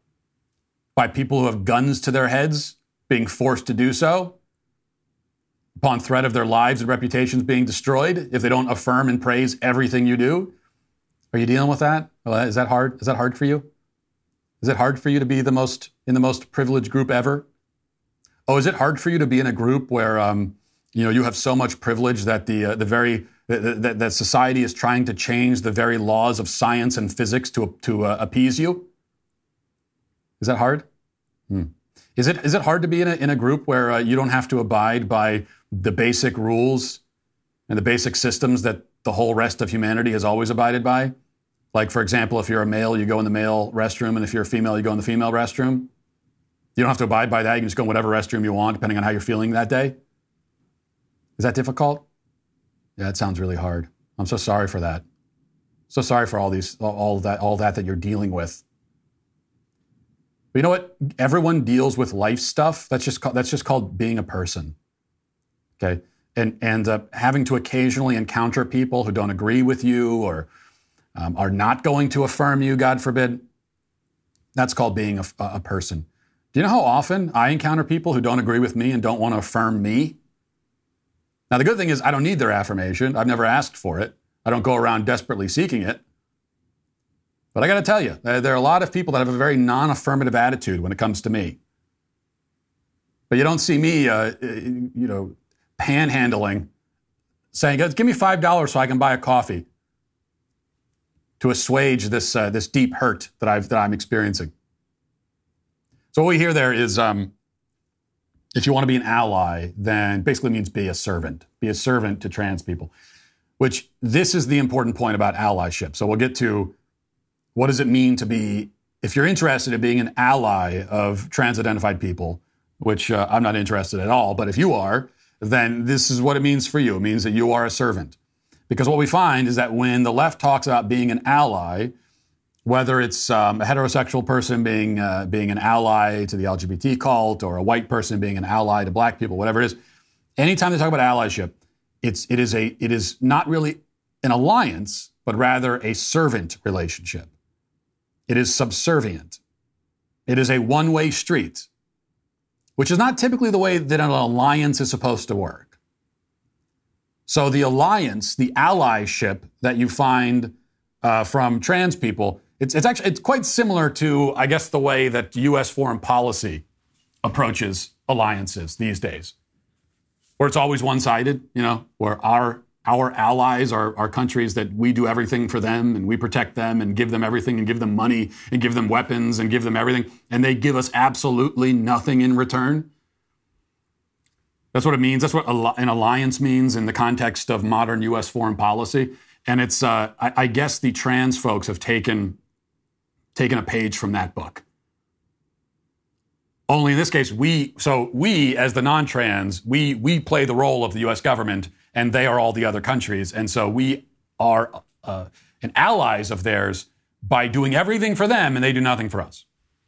by people who have guns to their heads, being forced to do so upon threat of their lives and reputations being destroyed if they don't affirm and praise everything you do? Are you dealing with that? Is that hard? Is that hard for you? Is it hard for you to be in the most privileged group ever? Oh, is it hard for you to be in a group where you have so much privilege that that society is trying to change the very laws of science and physics to appease you? Is that hard? Is it hard to be in a group where you don't have to abide by the basic rules and the basic systems that the whole rest of humanity has always abided by? Like, for example, if you're a male, you go in the male restroom, and if you're a female, you go in the female restroom. You don't have to abide by that. You can just go in whatever restroom you want, depending on how you're feeling that day. Is that difficult? Yeah, it sounds really hard. I'm so sorry for that. So sorry for all that you're dealing with. But you know what? Everyone deals with life stuff. That's just called being a person. Okay, and having to occasionally encounter people who don't agree with you or are not going to affirm you, God forbid. That's called being a person. Do you know how often I encounter people who don't agree with me and don't want to affirm me? Now, the good thing is I don't need their affirmation. I've never asked for it. I don't go around desperately seeking it. But I got to tell you, there are a lot of people that have a very non-affirmative attitude when it comes to me. But you don't see me, panhandling, saying, give me $5 so I can buy a coffee to assuage this deep hurt that I'm experiencing. So what we hear there is, if you want to be an ally, then basically means be a servant. Be a servant to trans people, which this is the important point about allyship. So we'll get to what does it mean to be, if you're interested in being an ally of trans-identified people, which I'm not interested at all, but if you are, then this is what it means for you. It means that you are a servant. Because what we find is that when the left talks about being an ally, whether it's a heterosexual person being an ally to the LGBT cult, or a white person being an ally to black people, whatever it is, anytime they talk about allyship, it is not really an alliance, but rather a servant relationship. It is subservient. It is a one-way street, which is not typically the way that an alliance is supposed to work. So the alliance, the allyship that you find from trans people, it's quite similar to, I guess, the way that U.S. foreign policy approaches alliances these days, where it's always one-sided, where our allies are countries that we do everything for them and we protect them and give them everything and give them money and give them weapons and give them everything, and they give us absolutely nothing in return. That's what it means. That's what an alliance means in the context of modern U.S. foreign policy. And it's, I guess the trans folks have taken a page from that book. Only in this case, we as the non-trans, we play the role of the U.S. government, and they are all the other countries. And so we are and allies of theirs by doing everything for them and they do nothing for us.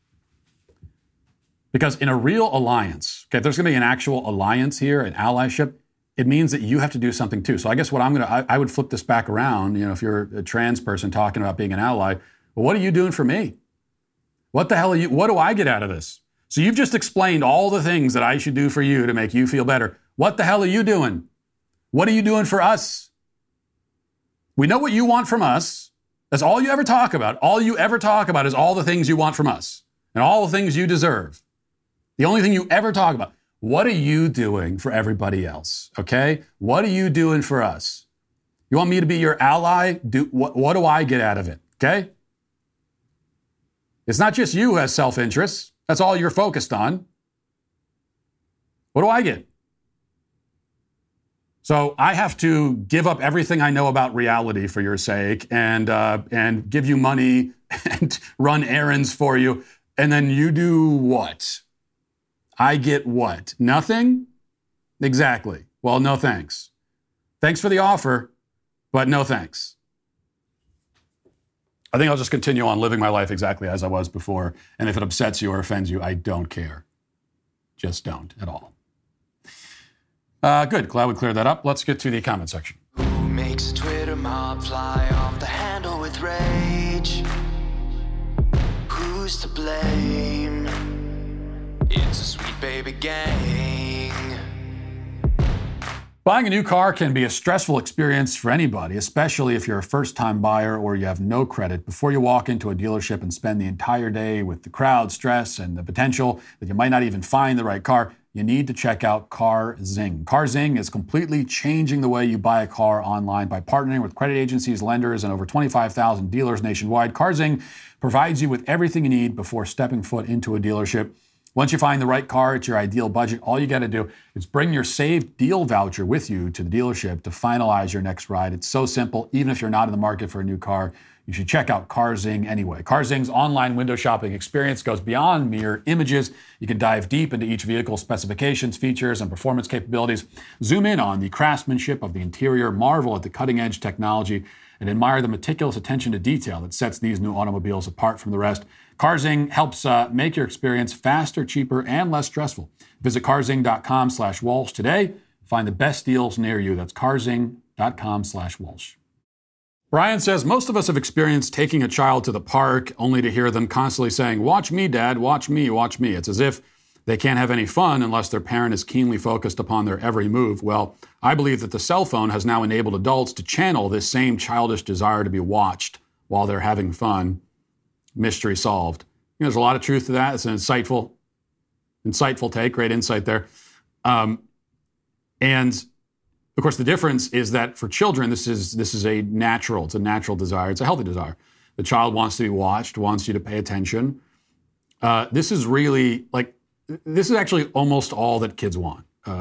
Because in a real alliance, okay, if there's going to be an actual alliance here, an allyship, it means that you have to do something too. So I guess what I would flip this back around, if you're a trans person talking about being an ally, well, what are you doing for me? What the hell what do I get out of this? So you've just explained all the things that I should do for you to make you feel better. What the hell are you doing? What are you doing for us? We know what you want from us. That's all you ever talk about. All you ever talk about is all the things you want from us and all the things you deserve. The only thing you ever talk about. What are you doing for everybody else? Okay? What are you doing for us? You want me to be your ally? What do I get out of it? Okay? It's not just you who has self-interest. That's all you're focused on. What do I get? So I have to give up everything I know about reality for your sake and give you money and run errands for you. And then you do what? I get what? Nothing? Exactly. Well, no thanks. Thanks for the offer, but no thanks. I think I'll just continue on living my life exactly as I was before. And if it upsets you or offends you, I don't care. Just don't at all. Good. Glad we cleared that up. Let's get to the comment section. Who makes a Twitter mob fly off the handle with rage? Who's to blame? It's a sweet baby gang. Buying a new car can be a stressful experience for anybody, especially if you're a first-time buyer or you have no credit. Before you walk into a dealership and spend the entire day with the crowd, stress, and the potential that you might not even find the right car, you need to check out CarZing. CarZing is completely changing the way you buy a car online by partnering with credit agencies, lenders, and over 25,000 dealers nationwide. CarZing provides you with everything you need before stepping foot into a dealership. Once you find the right car at your ideal budget, all you got to do is bring your saved deal voucher with you to the dealership to finalize your next ride. It's so simple. Even if you're not in the market for a new car, you should check out CarZing anyway. CarZing's online window shopping experience goes beyond mere images. You can dive deep into each vehicle's specifications, features, and performance capabilities. Zoom in on the craftsmanship of the interior, marvel at the cutting-edge technology, and admire the meticulous attention to detail that sets these new automobiles apart from the rest. CarZing helps make your experience faster, cheaper, and less stressful. Visit carzing.com/Walsh today. Find the best deals near you. That's carzing.com/Walsh. Brian says, most of us have experienced taking a child to the park only to hear them constantly saying, "Watch me, Dad, watch me, watch me." It's as if they can't have any fun unless their parent is keenly focused upon their every move. Well, I believe that the cell phone has now enabled adults to channel this same childish desire to be watched while they're having fun. Mystery solved. There's a lot of truth to that. It's an insightful take, great insight there. And of course, the difference is that for children, this is a natural desire. It's a healthy desire. The child wants to be watched, wants you to pay attention. This is actually almost all that kids want.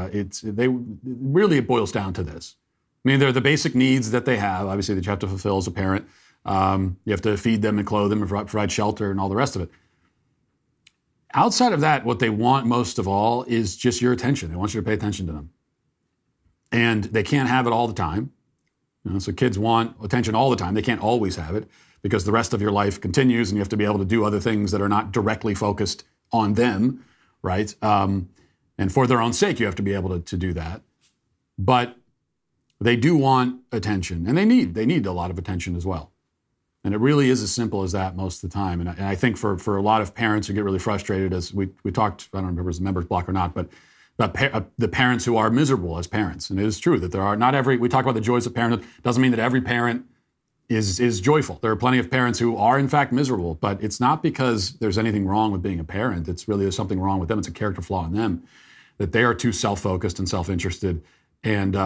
It boils down to this. I mean, they're the basic needs that they have, obviously, that you have to fulfill as a parent. You have to feed them and clothe them and provide shelter and all the rest of it. Outside of that, what they want most of all is just your attention. They want you to pay attention to them. And they can't have it all the time. So kids want attention all the time. They can't always have it because the rest of your life continues and you have to be able to do other things that are not directly focused on them, right? And for their own sake, you have to be able to do that. But they do want attention, and they need a lot of attention as well. And it really is as simple as that most of the time. And I think for a lot of parents who get really frustrated, as we talked, I don't remember if it was a members block or not, but about the parents who are miserable as parents. And it is true that we talk about the joys of parenthood, doesn't mean that every parent is joyful. There are plenty of parents who are in fact miserable, but it's not because there's anything wrong with being a parent. It's really there's something wrong with them. It's a character flaw in them, that they are too self-focused and self-interested, and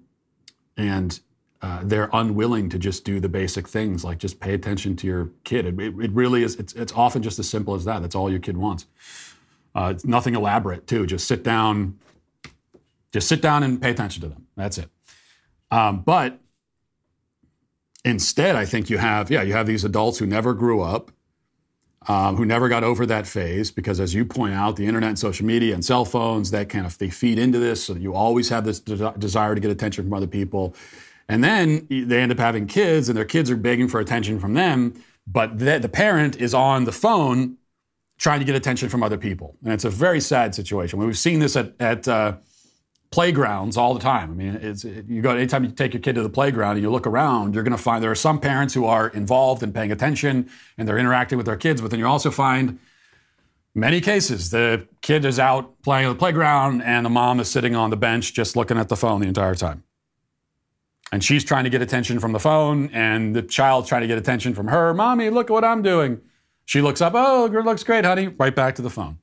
they're unwilling to just do the basic things like just pay attention to your kid. It really is. It's often just as simple as that. That's all your kid wants. It's nothing elaborate too. Just sit down and pay attention to them. That's it. But instead, I think you have these adults who never grew up, who never got over that phase, because as you point out, the internet and social media and cell phones, they feed into this so that you always have this desire to get attention from other people. And then they end up having kids, and their kids are begging for attention from them, but the parent is on the phone trying to get attention from other people. And it's a very sad situation. We've seen this at playgrounds all the time. I mean, anytime you take your kid to the playground and you look around, you're going to find there are some parents who are involved in paying attention and they're interacting with their kids, but then you also find many cases the kid is out playing on the playground and the mom is sitting on the bench just looking at the phone the entire time. And she's trying to get attention from the phone, and the child's trying to get attention from her. Mommy, look at what I'm doing. She looks up, oh, it looks great, honey. Right back to the phone.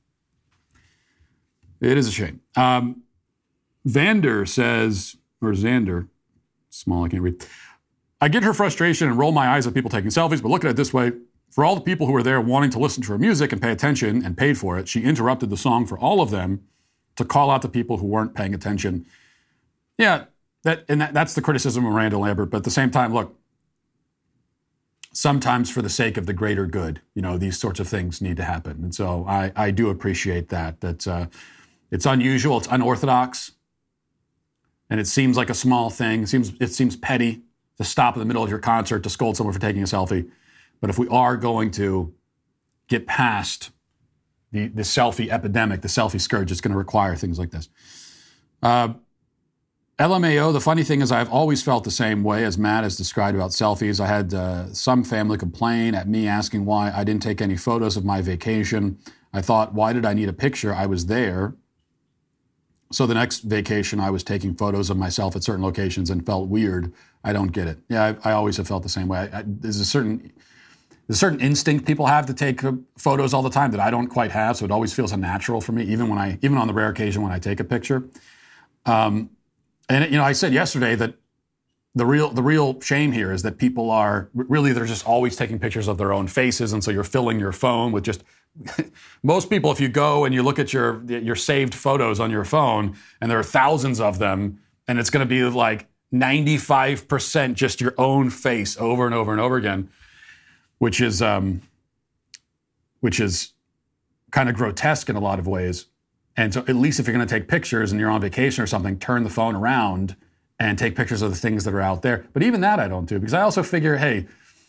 It is a shame. Vander says, or Xander, small, I can't read. I get her frustration and roll my eyes at people taking selfies, but look at it this way. For all the people who were there wanting to listen to her music and pay attention and paid for it, she interrupted the song for all of them to call out the people who weren't paying attention. Yeah, that's the criticism of Miranda Lambert, but at the same time, look, sometimes for the sake of the greater good, these sorts of things need to happen. And so I do appreciate that it's unusual, it's unorthodox, and it seems like a small thing. It seems petty to stop in the middle of your concert to scold someone for taking a selfie. But if we are going to get past the selfie epidemic, the selfie scourge, it's going to require things like this. LMAO, the funny thing is I've always felt the same way as Matt has described about selfies. I had some family complain at me asking why I didn't take any photos of my vacation. I thought, why did I need a picture? I was there. So the next vacation, I was taking photos of myself at certain locations and felt weird. I don't get it. Yeah, I always have felt the same way. There's a certain instinct people have to take photos all the time that I don't quite have, so it always feels unnatural for me, even on the rare occasion when I take a picture. And I said yesterday that the real shame here is that people they're just always taking pictures of their own faces, and so you're filling your phone with just. Most people, if you go and you look at your saved photos on your phone, and there are thousands of them, and it's going to be like 95% just your own face over and over and over again, which is kind of grotesque in a lot of ways. And so at least if you're going to take pictures and you're on vacation or something, turn the phone around and take pictures of the things that are out there. But even that I don't do, because I also figure, hey,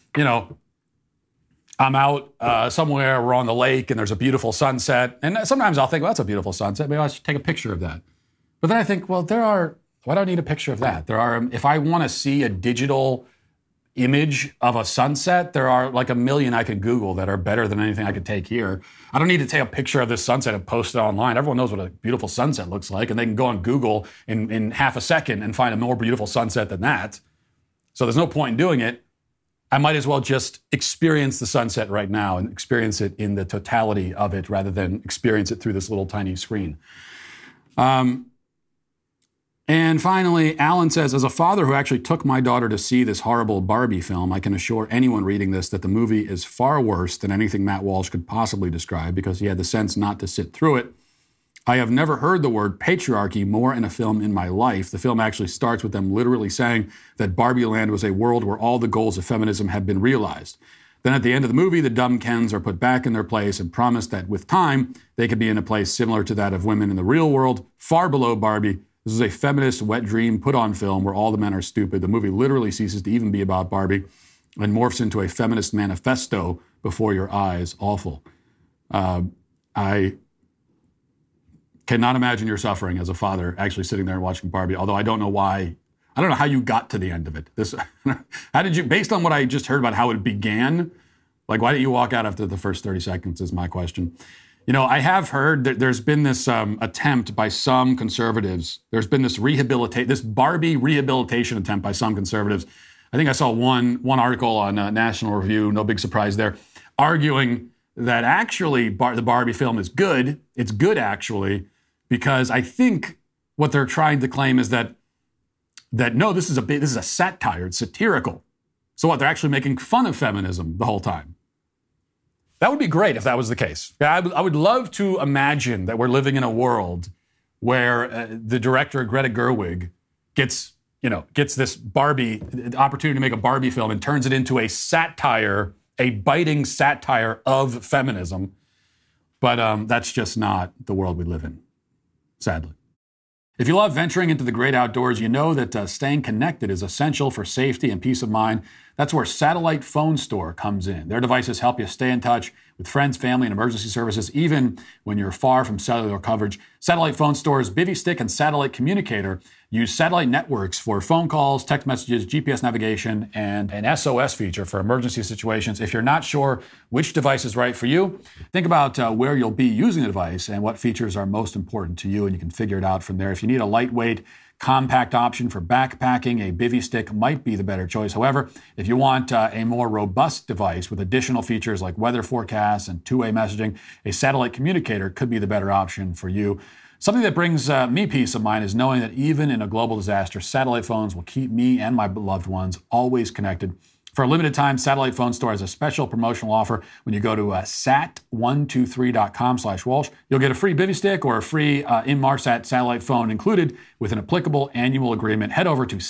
I'm out somewhere, we're on the lake, and there's a beautiful sunset. And sometimes I'll think, well, that's a beautiful sunset. Maybe I should take a picture of that. But then I think, well, why do I need a picture of that? If I want to see a digital image of a sunset, there are like a million I could Google that are better than anything I could take here. I don't need to take a picture of this sunset and post it online. Everyone knows what a beautiful sunset looks like, and they can go on Google in half a second and find a more beautiful sunset than that. So there's no point in doing it. I might as well just experience the sunset right now and experience it in the totality of it rather than experience it through this little tiny screen. And finally, Alan says, as a father who actually took my daughter to see this horrible Barbie film, I can assure anyone reading this that the movie is far worse than anything Matt Walsh could possibly describe because he had the sense not to sit through it. I have never heard the word patriarchy more in a film in my life. The film actually starts with them literally saying that Barbie Land was a world where all the goals of feminism have been realized. Then at the end of the movie, the dumb Kens are put back in their place and promised that with time, they could be in a place similar to that of women in the real world, far below Barbie. This is a feminist wet dream put on film where all the men are stupid. The movie literally ceases to even be about Barbie and morphs into a feminist manifesto before your eyes. Awful. I cannot imagine your suffering as a father actually sitting there watching Barbie, although I don't know why. I don't know how you got to the end of it. How did you, based on what I just heard about how it began, like why didn't you walk out after the first 30 seconds is my question. I have heard that there's been this attempt by some conservatives. There's been this Barbie rehabilitation attempt by some conservatives. I think I saw one article on National Review, no big surprise there, arguing that actually the Barbie film is good. It's good actually, because I think what they're trying to claim is that no, this is a satire. It's satirical. So what? They're actually making fun of feminism the whole time. That would be great if that was the case. I would love to imagine that we're living in a world where the director Greta Gerwig gets this Barbie opportunity to make a Barbie film and turns it into a satire, a biting satire of feminism. But that's just not the world we live in, sadly. If you love venturing into the great outdoors, you know that staying connected is essential for safety and peace of mind. That's where Satellite Phone Store comes in. Their devices help you stay in touch with friends, family, and emergency services, even when you're far from cellular coverage. Satellite Phone Store's Bivy Stick and Satellite Communicator use satellite networks for phone calls, text messages, GPS navigation, and an SOS feature for emergency situations. If you're not sure which device is right for you, think about where you'll be using the device and what features are most important to you, and you can figure it out from there. If you need a lightweight, compact option for backpacking, a Bivy Stick might be the better choice. However, if you want a more robust device with additional features like weather forecasts and two-way messaging, a satellite communicator could be the better option for you. Something that brings me peace of mind is knowing that even in a global disaster, satellite phones will keep me and my beloved ones always connected. For a limited time, Satellite Phone Store has a special promotional offer. When you go to sat123.com/Walsh, you'll get a free Bivy Stick or a free Inmarsat satellite phone included with an applicable annual agreement. Head over to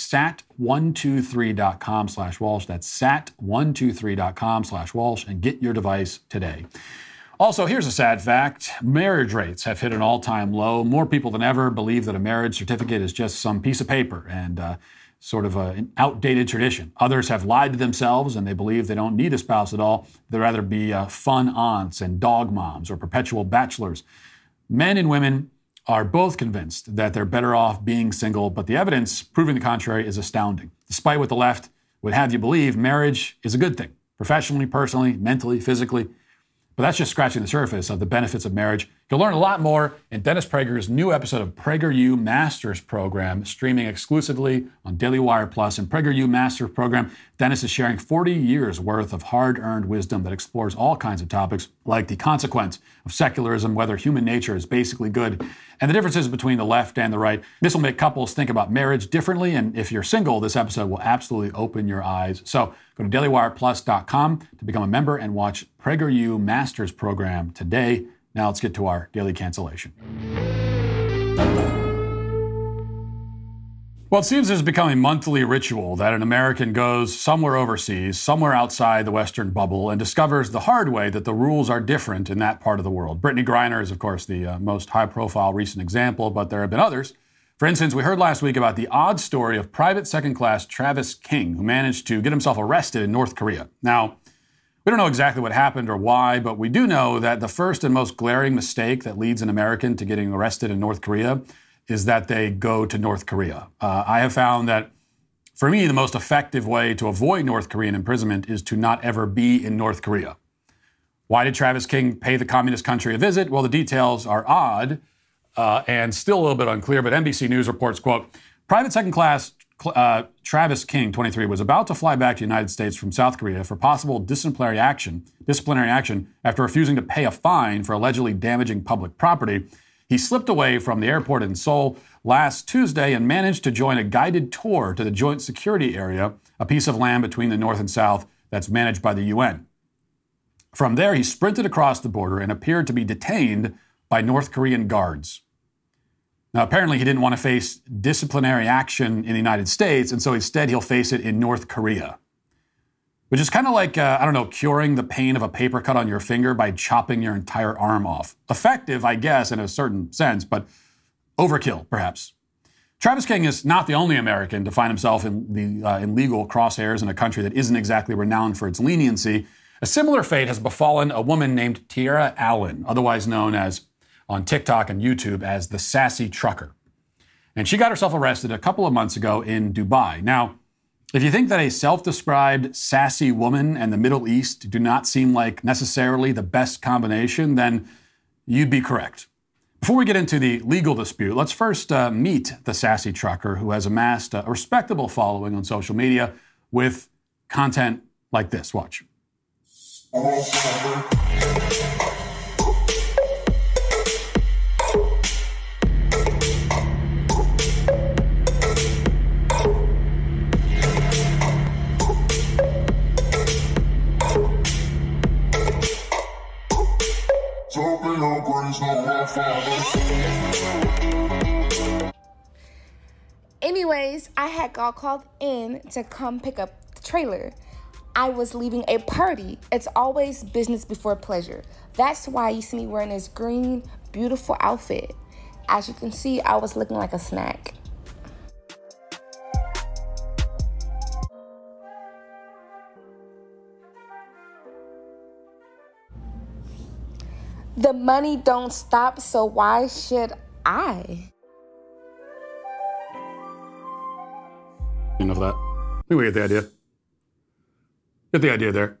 sat123.com/Walsh. That's sat123.com/Walsh and get your device today. Also, here's a sad fact. Marriage rates have hit an all-time low. More people than ever believe that a marriage certificate is just some piece of paper and sort of an outdated tradition. Others have lied to themselves and they believe they don't need a spouse at all. They'd rather be fun aunts and dog moms or perpetual bachelors. Men and women are both convinced that they're better off being single, but the evidence proving the contrary is astounding. Despite what the left would have you believe, marriage is a good thing, professionally, personally, mentally, physically. But that's just scratching the surface of the benefits of marriage. You'll learn a lot more in Dennis Prager's new episode of PragerU Masters Program, streaming exclusively on Daily Wire Plus. In PragerU Masters Program, Dennis is sharing 40 years worth of hard-earned wisdom that explores all kinds of topics like the consequence of secularism, whether human nature is basically good, and the differences between the left and the right. This will make couples think about marriage differently, and if you're single, this episode will absolutely open your eyes. So go to dailywireplus.com to become a member and watch PragerU Masters Program today. Now let's get to our daily cancellation. Well, it seems there's become a monthly ritual that an American goes somewhere overseas, somewhere outside the Western bubble, and discovers the hard way that the rules are different in that part of the world. Brittany Griner is, of course, the most high-profile recent example, but there have been others. For instance, we heard last week about the odd story of Private Second Class Travis King, who managed to get himself arrested in North Korea. Now, we don't know exactly what happened or why, but we do know that the first and most glaring mistake that leads an American to getting arrested in North Korea is that they go to North Korea. I have found that, for me, the most effective way to avoid North Korean imprisonment is to not ever be in North Korea. Why did Travis King pay the communist country a visit? Well, the details are odd and still a little bit unclear, but NBC News reports, quote, Private Second Class Travis King, 23, was about to fly back to the United States from South Korea for possible disciplinary action after refusing to pay a fine for allegedly damaging public property. He slipped away from the airport in Seoul last Tuesday and managed to join a guided tour to the Joint Security Area, a piece of land between the North and South that's managed by the UN. From there, he sprinted across the border and appeared to be detained by North Korean guards. Now, apparently, he didn't want to face disciplinary action in the United States, and so instead he'll face it in North Korea, which is kind of like, curing the pain of a paper cut on your finger by chopping your entire arm off. Effective, I guess, in a certain sense, but overkill, perhaps. Travis King is not the only American to find himself in legal crosshairs in a country that isn't exactly renowned for its leniency. A similar fate has befallen a woman named Tiara Allen, otherwise known as on TikTok and YouTube as the Sassy Trucker. And she got herself arrested a couple of months ago in Dubai. Now, if you think that a self-described sassy woman and the Middle East do not seem like necessarily the best combination, then you'd be correct. Before we get into the legal dispute, let's first meet the Sassy Trucker, who has amassed a respectable following on social media with content like this. Watch. Anyways, I had got called in to come pick up the trailer. I was leaving a party. It's always business before pleasure. That's why you see me wearing this green, beautiful outfit. as you can see, I was looking like a snack. The money don't stop, so why should I? Enough of that. I think we get the idea. Get the idea there.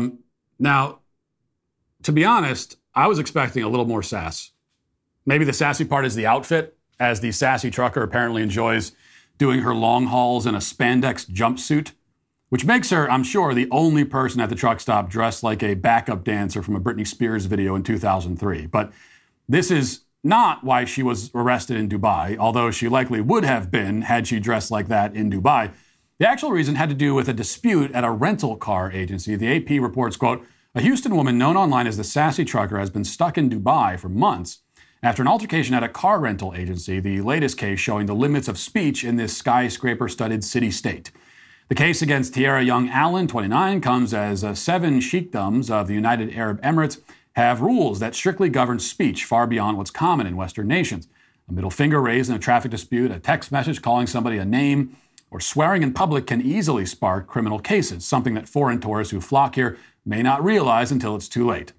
Now, to be honest, I was expecting a little more sass. Maybe the sassy part is the outfit, as the sassy trucker apparently enjoys doing her long hauls in a spandex jumpsuit, which makes her, I'm sure, the only person at the truck stop dressed like a backup dancer from a Britney Spears video in 2003. But this is not why she was arrested in Dubai, although she likely would have been had she dressed like that in Dubai. The actual reason had to do with a dispute at a rental car agency. The AP reports, quote, a Houston woman known online as the Sassy Trucker has been stuck in Dubai for months after an altercation at a car rental agency, the latest case showing the limits of speech in this skyscraper-studded city-state. The case against Tiara Young Allen, 29, comes as 7 sheikdoms of the United Arab Emirates have rules that strictly govern speech far beyond what's common in Western nations. A middle finger raised in a traffic dispute, a text message calling somebody a name, or swearing in public can easily spark criminal cases, something that foreign tourists who flock here may not realize until it's too late.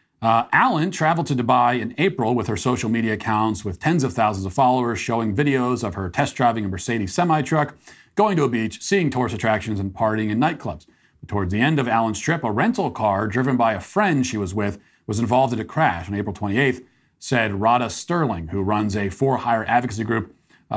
Allen traveled to Dubai in April with her social media accounts with tens of thousands of followers, showing videos of her test driving a Mercedes semi-truck, going to a beach, seeing tourist attractions, and partying in nightclubs. But towards the end of Allen's trip, a rental car driven by a friend she was with was involved in a crash on April 28th, said Rada Sterling, who runs a for-hire advocacy group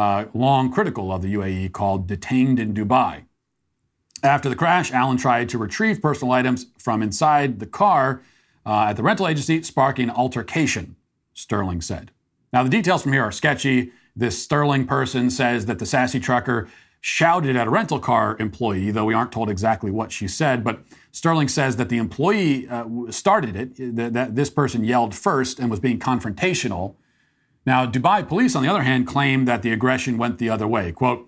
long critical of the UAE called Detained in Dubai. After the crash, Allen tried to retrieve personal items from inside the car at the rental agency, sparking an altercation, Sterling said. Now, the details from here are sketchy. This Sterling person says that the sassy trucker shouted at a rental car employee, though we aren't told exactly what she said. But Sterling says that the employee started it, that this person yelled first and was being confrontational. Now, Dubai police, on the other hand, claim that the aggression went the other way. Quote,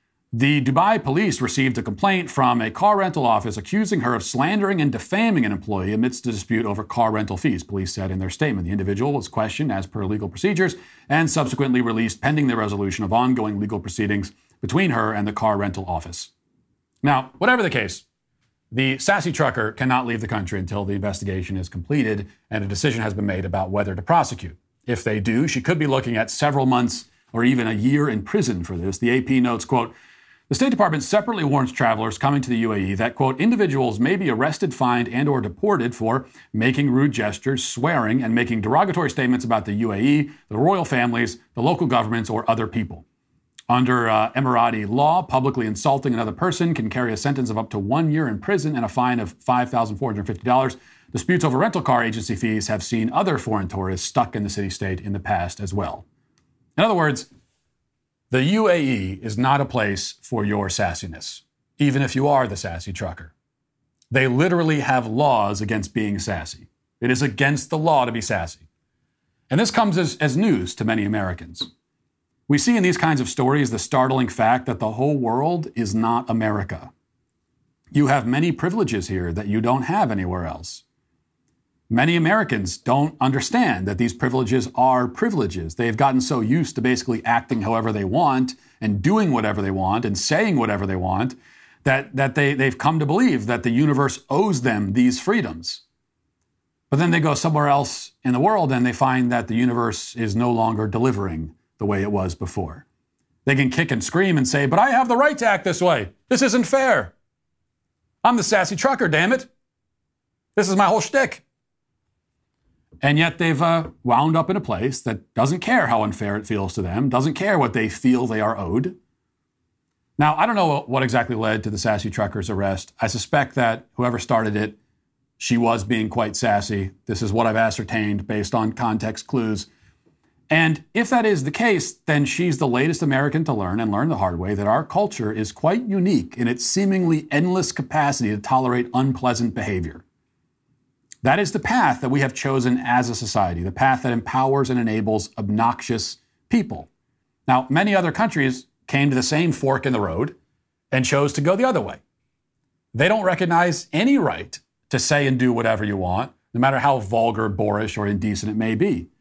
the Dubai police received a complaint from a car rental office accusing her of slandering and defaming an employee amidst a dispute over car rental fees, police said in their statement. The individual was questioned as per legal procedures and subsequently released pending the resolution of ongoing legal proceedings between her and the car rental office. Now, whatever the case, the sassy trucker cannot leave the country until the investigation is completed and a decision has been made about whether to prosecute. If they do, she could be looking at several months or even a year in prison for this. The AP notes, quote, the State Department separately warns travelers coming to the UAE that, quote, individuals may be arrested, fined, and or deported for making rude gestures, swearing, and making derogatory statements about the UAE, the royal families, the local governments, or other people. Under Emirati law, publicly insulting another person can carry a sentence of up to 1 year in prison and a fine of $5,450. Disputes over rental car agency fees have seen other foreign tourists stuck in the city-state in the past as well. In other words, the UAE is not a place for your sassiness, even if you are the sassy trucker. They literally have laws against being sassy. It is against the law to be sassy. And this comes as news to many Americans. We see in these kinds of stories the startling fact that the whole world is not America. You have many privileges here that you don't have anywhere else. Many Americans don't understand that these privileges are privileges. They've gotten so used to basically acting however they want and doing whatever they want and saying whatever they want that they've come to believe that the universe owes them these freedoms. But then they go somewhere else in the world and they find that the universe is no longer delivering the way it was before. They can kick and scream and say, but I have the right to act this way. This isn't fair. I'm the sassy trucker, damn it. This is my whole shtick. And yet they've wound up in a place that doesn't care how unfair it feels to them, doesn't care what they feel they are owed. Now, I don't know what exactly led to the sassy trucker's arrest. I suspect that whoever started it, she was being quite sassy. This is what I've ascertained based on context clues. And if that is the case, then she's the latest American to learn, and learn the hard way, that our culture is quite unique in its seemingly endless capacity to tolerate unpleasant behavior. That is the path that we have chosen as a society, the path that empowers and enables obnoxious people. Now, many other countries came to the same fork in the road and chose to go the other way. They don't recognize any right to say and do whatever you want, no matter how vulgar, boorish, or indecent it may be.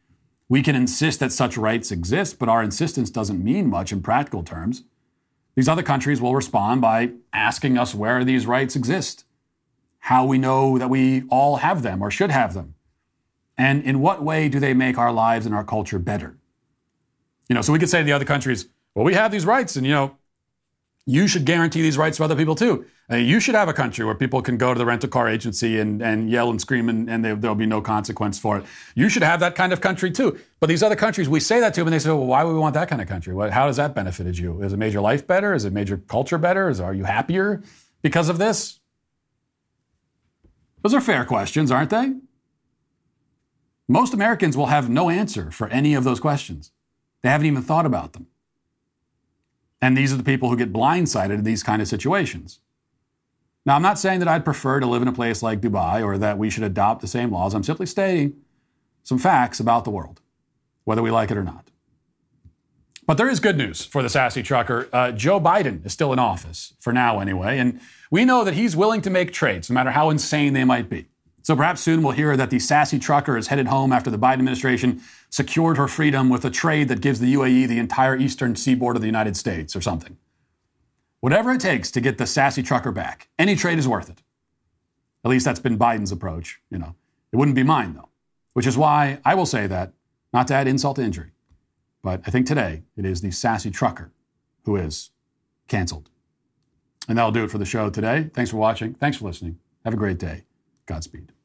We can insist that such rights exist, but our insistence doesn't mean much in practical terms. These other countries will respond by asking us where these rights exist, how we know that we all have them or should have them, and in what way do they make our lives and our culture better. So we could say to the other countries, well, we have these rights, and you should guarantee these rights for other people too. You should have a country where people can go to the rental car agency and yell and scream and there'll be no consequence for it. You should have that kind of country too. But these other countries, we say that to them and they say, well, why would we want that kind of country? How does that benefited you? Is it made your life better? Is it made your culture better? Are you happier because of this? Those are fair questions, aren't they? Most Americans will have no answer for any of those questions. They haven't even thought about them. And these are the people who get blindsided in these kind of situations. Now, I'm not saying that I'd prefer to live in a place like Dubai or that we should adopt the same laws. I'm simply stating some facts about the world, whether we like it or not. But there is good news for the sassy trucker. Joe Biden is still in office, for now anyway, and we know that he's willing to make trades, no matter how insane they might be. So perhaps soon we'll hear that the sassy trucker is headed home after the Biden administration secured her freedom with a trade that gives the UAE the entire eastern seaboard of the United States or something. Whatever it takes to get the sassy trucker back, any trade is worth it. At least that's been Biden's approach. It wouldn't be mine, though, which is why I will say that, not to add insult to injury. But I think today it is the sassy trucker who is canceled. And that'll do it for the show today. Thanks for watching. Thanks for listening. Have a great day. Godspeed.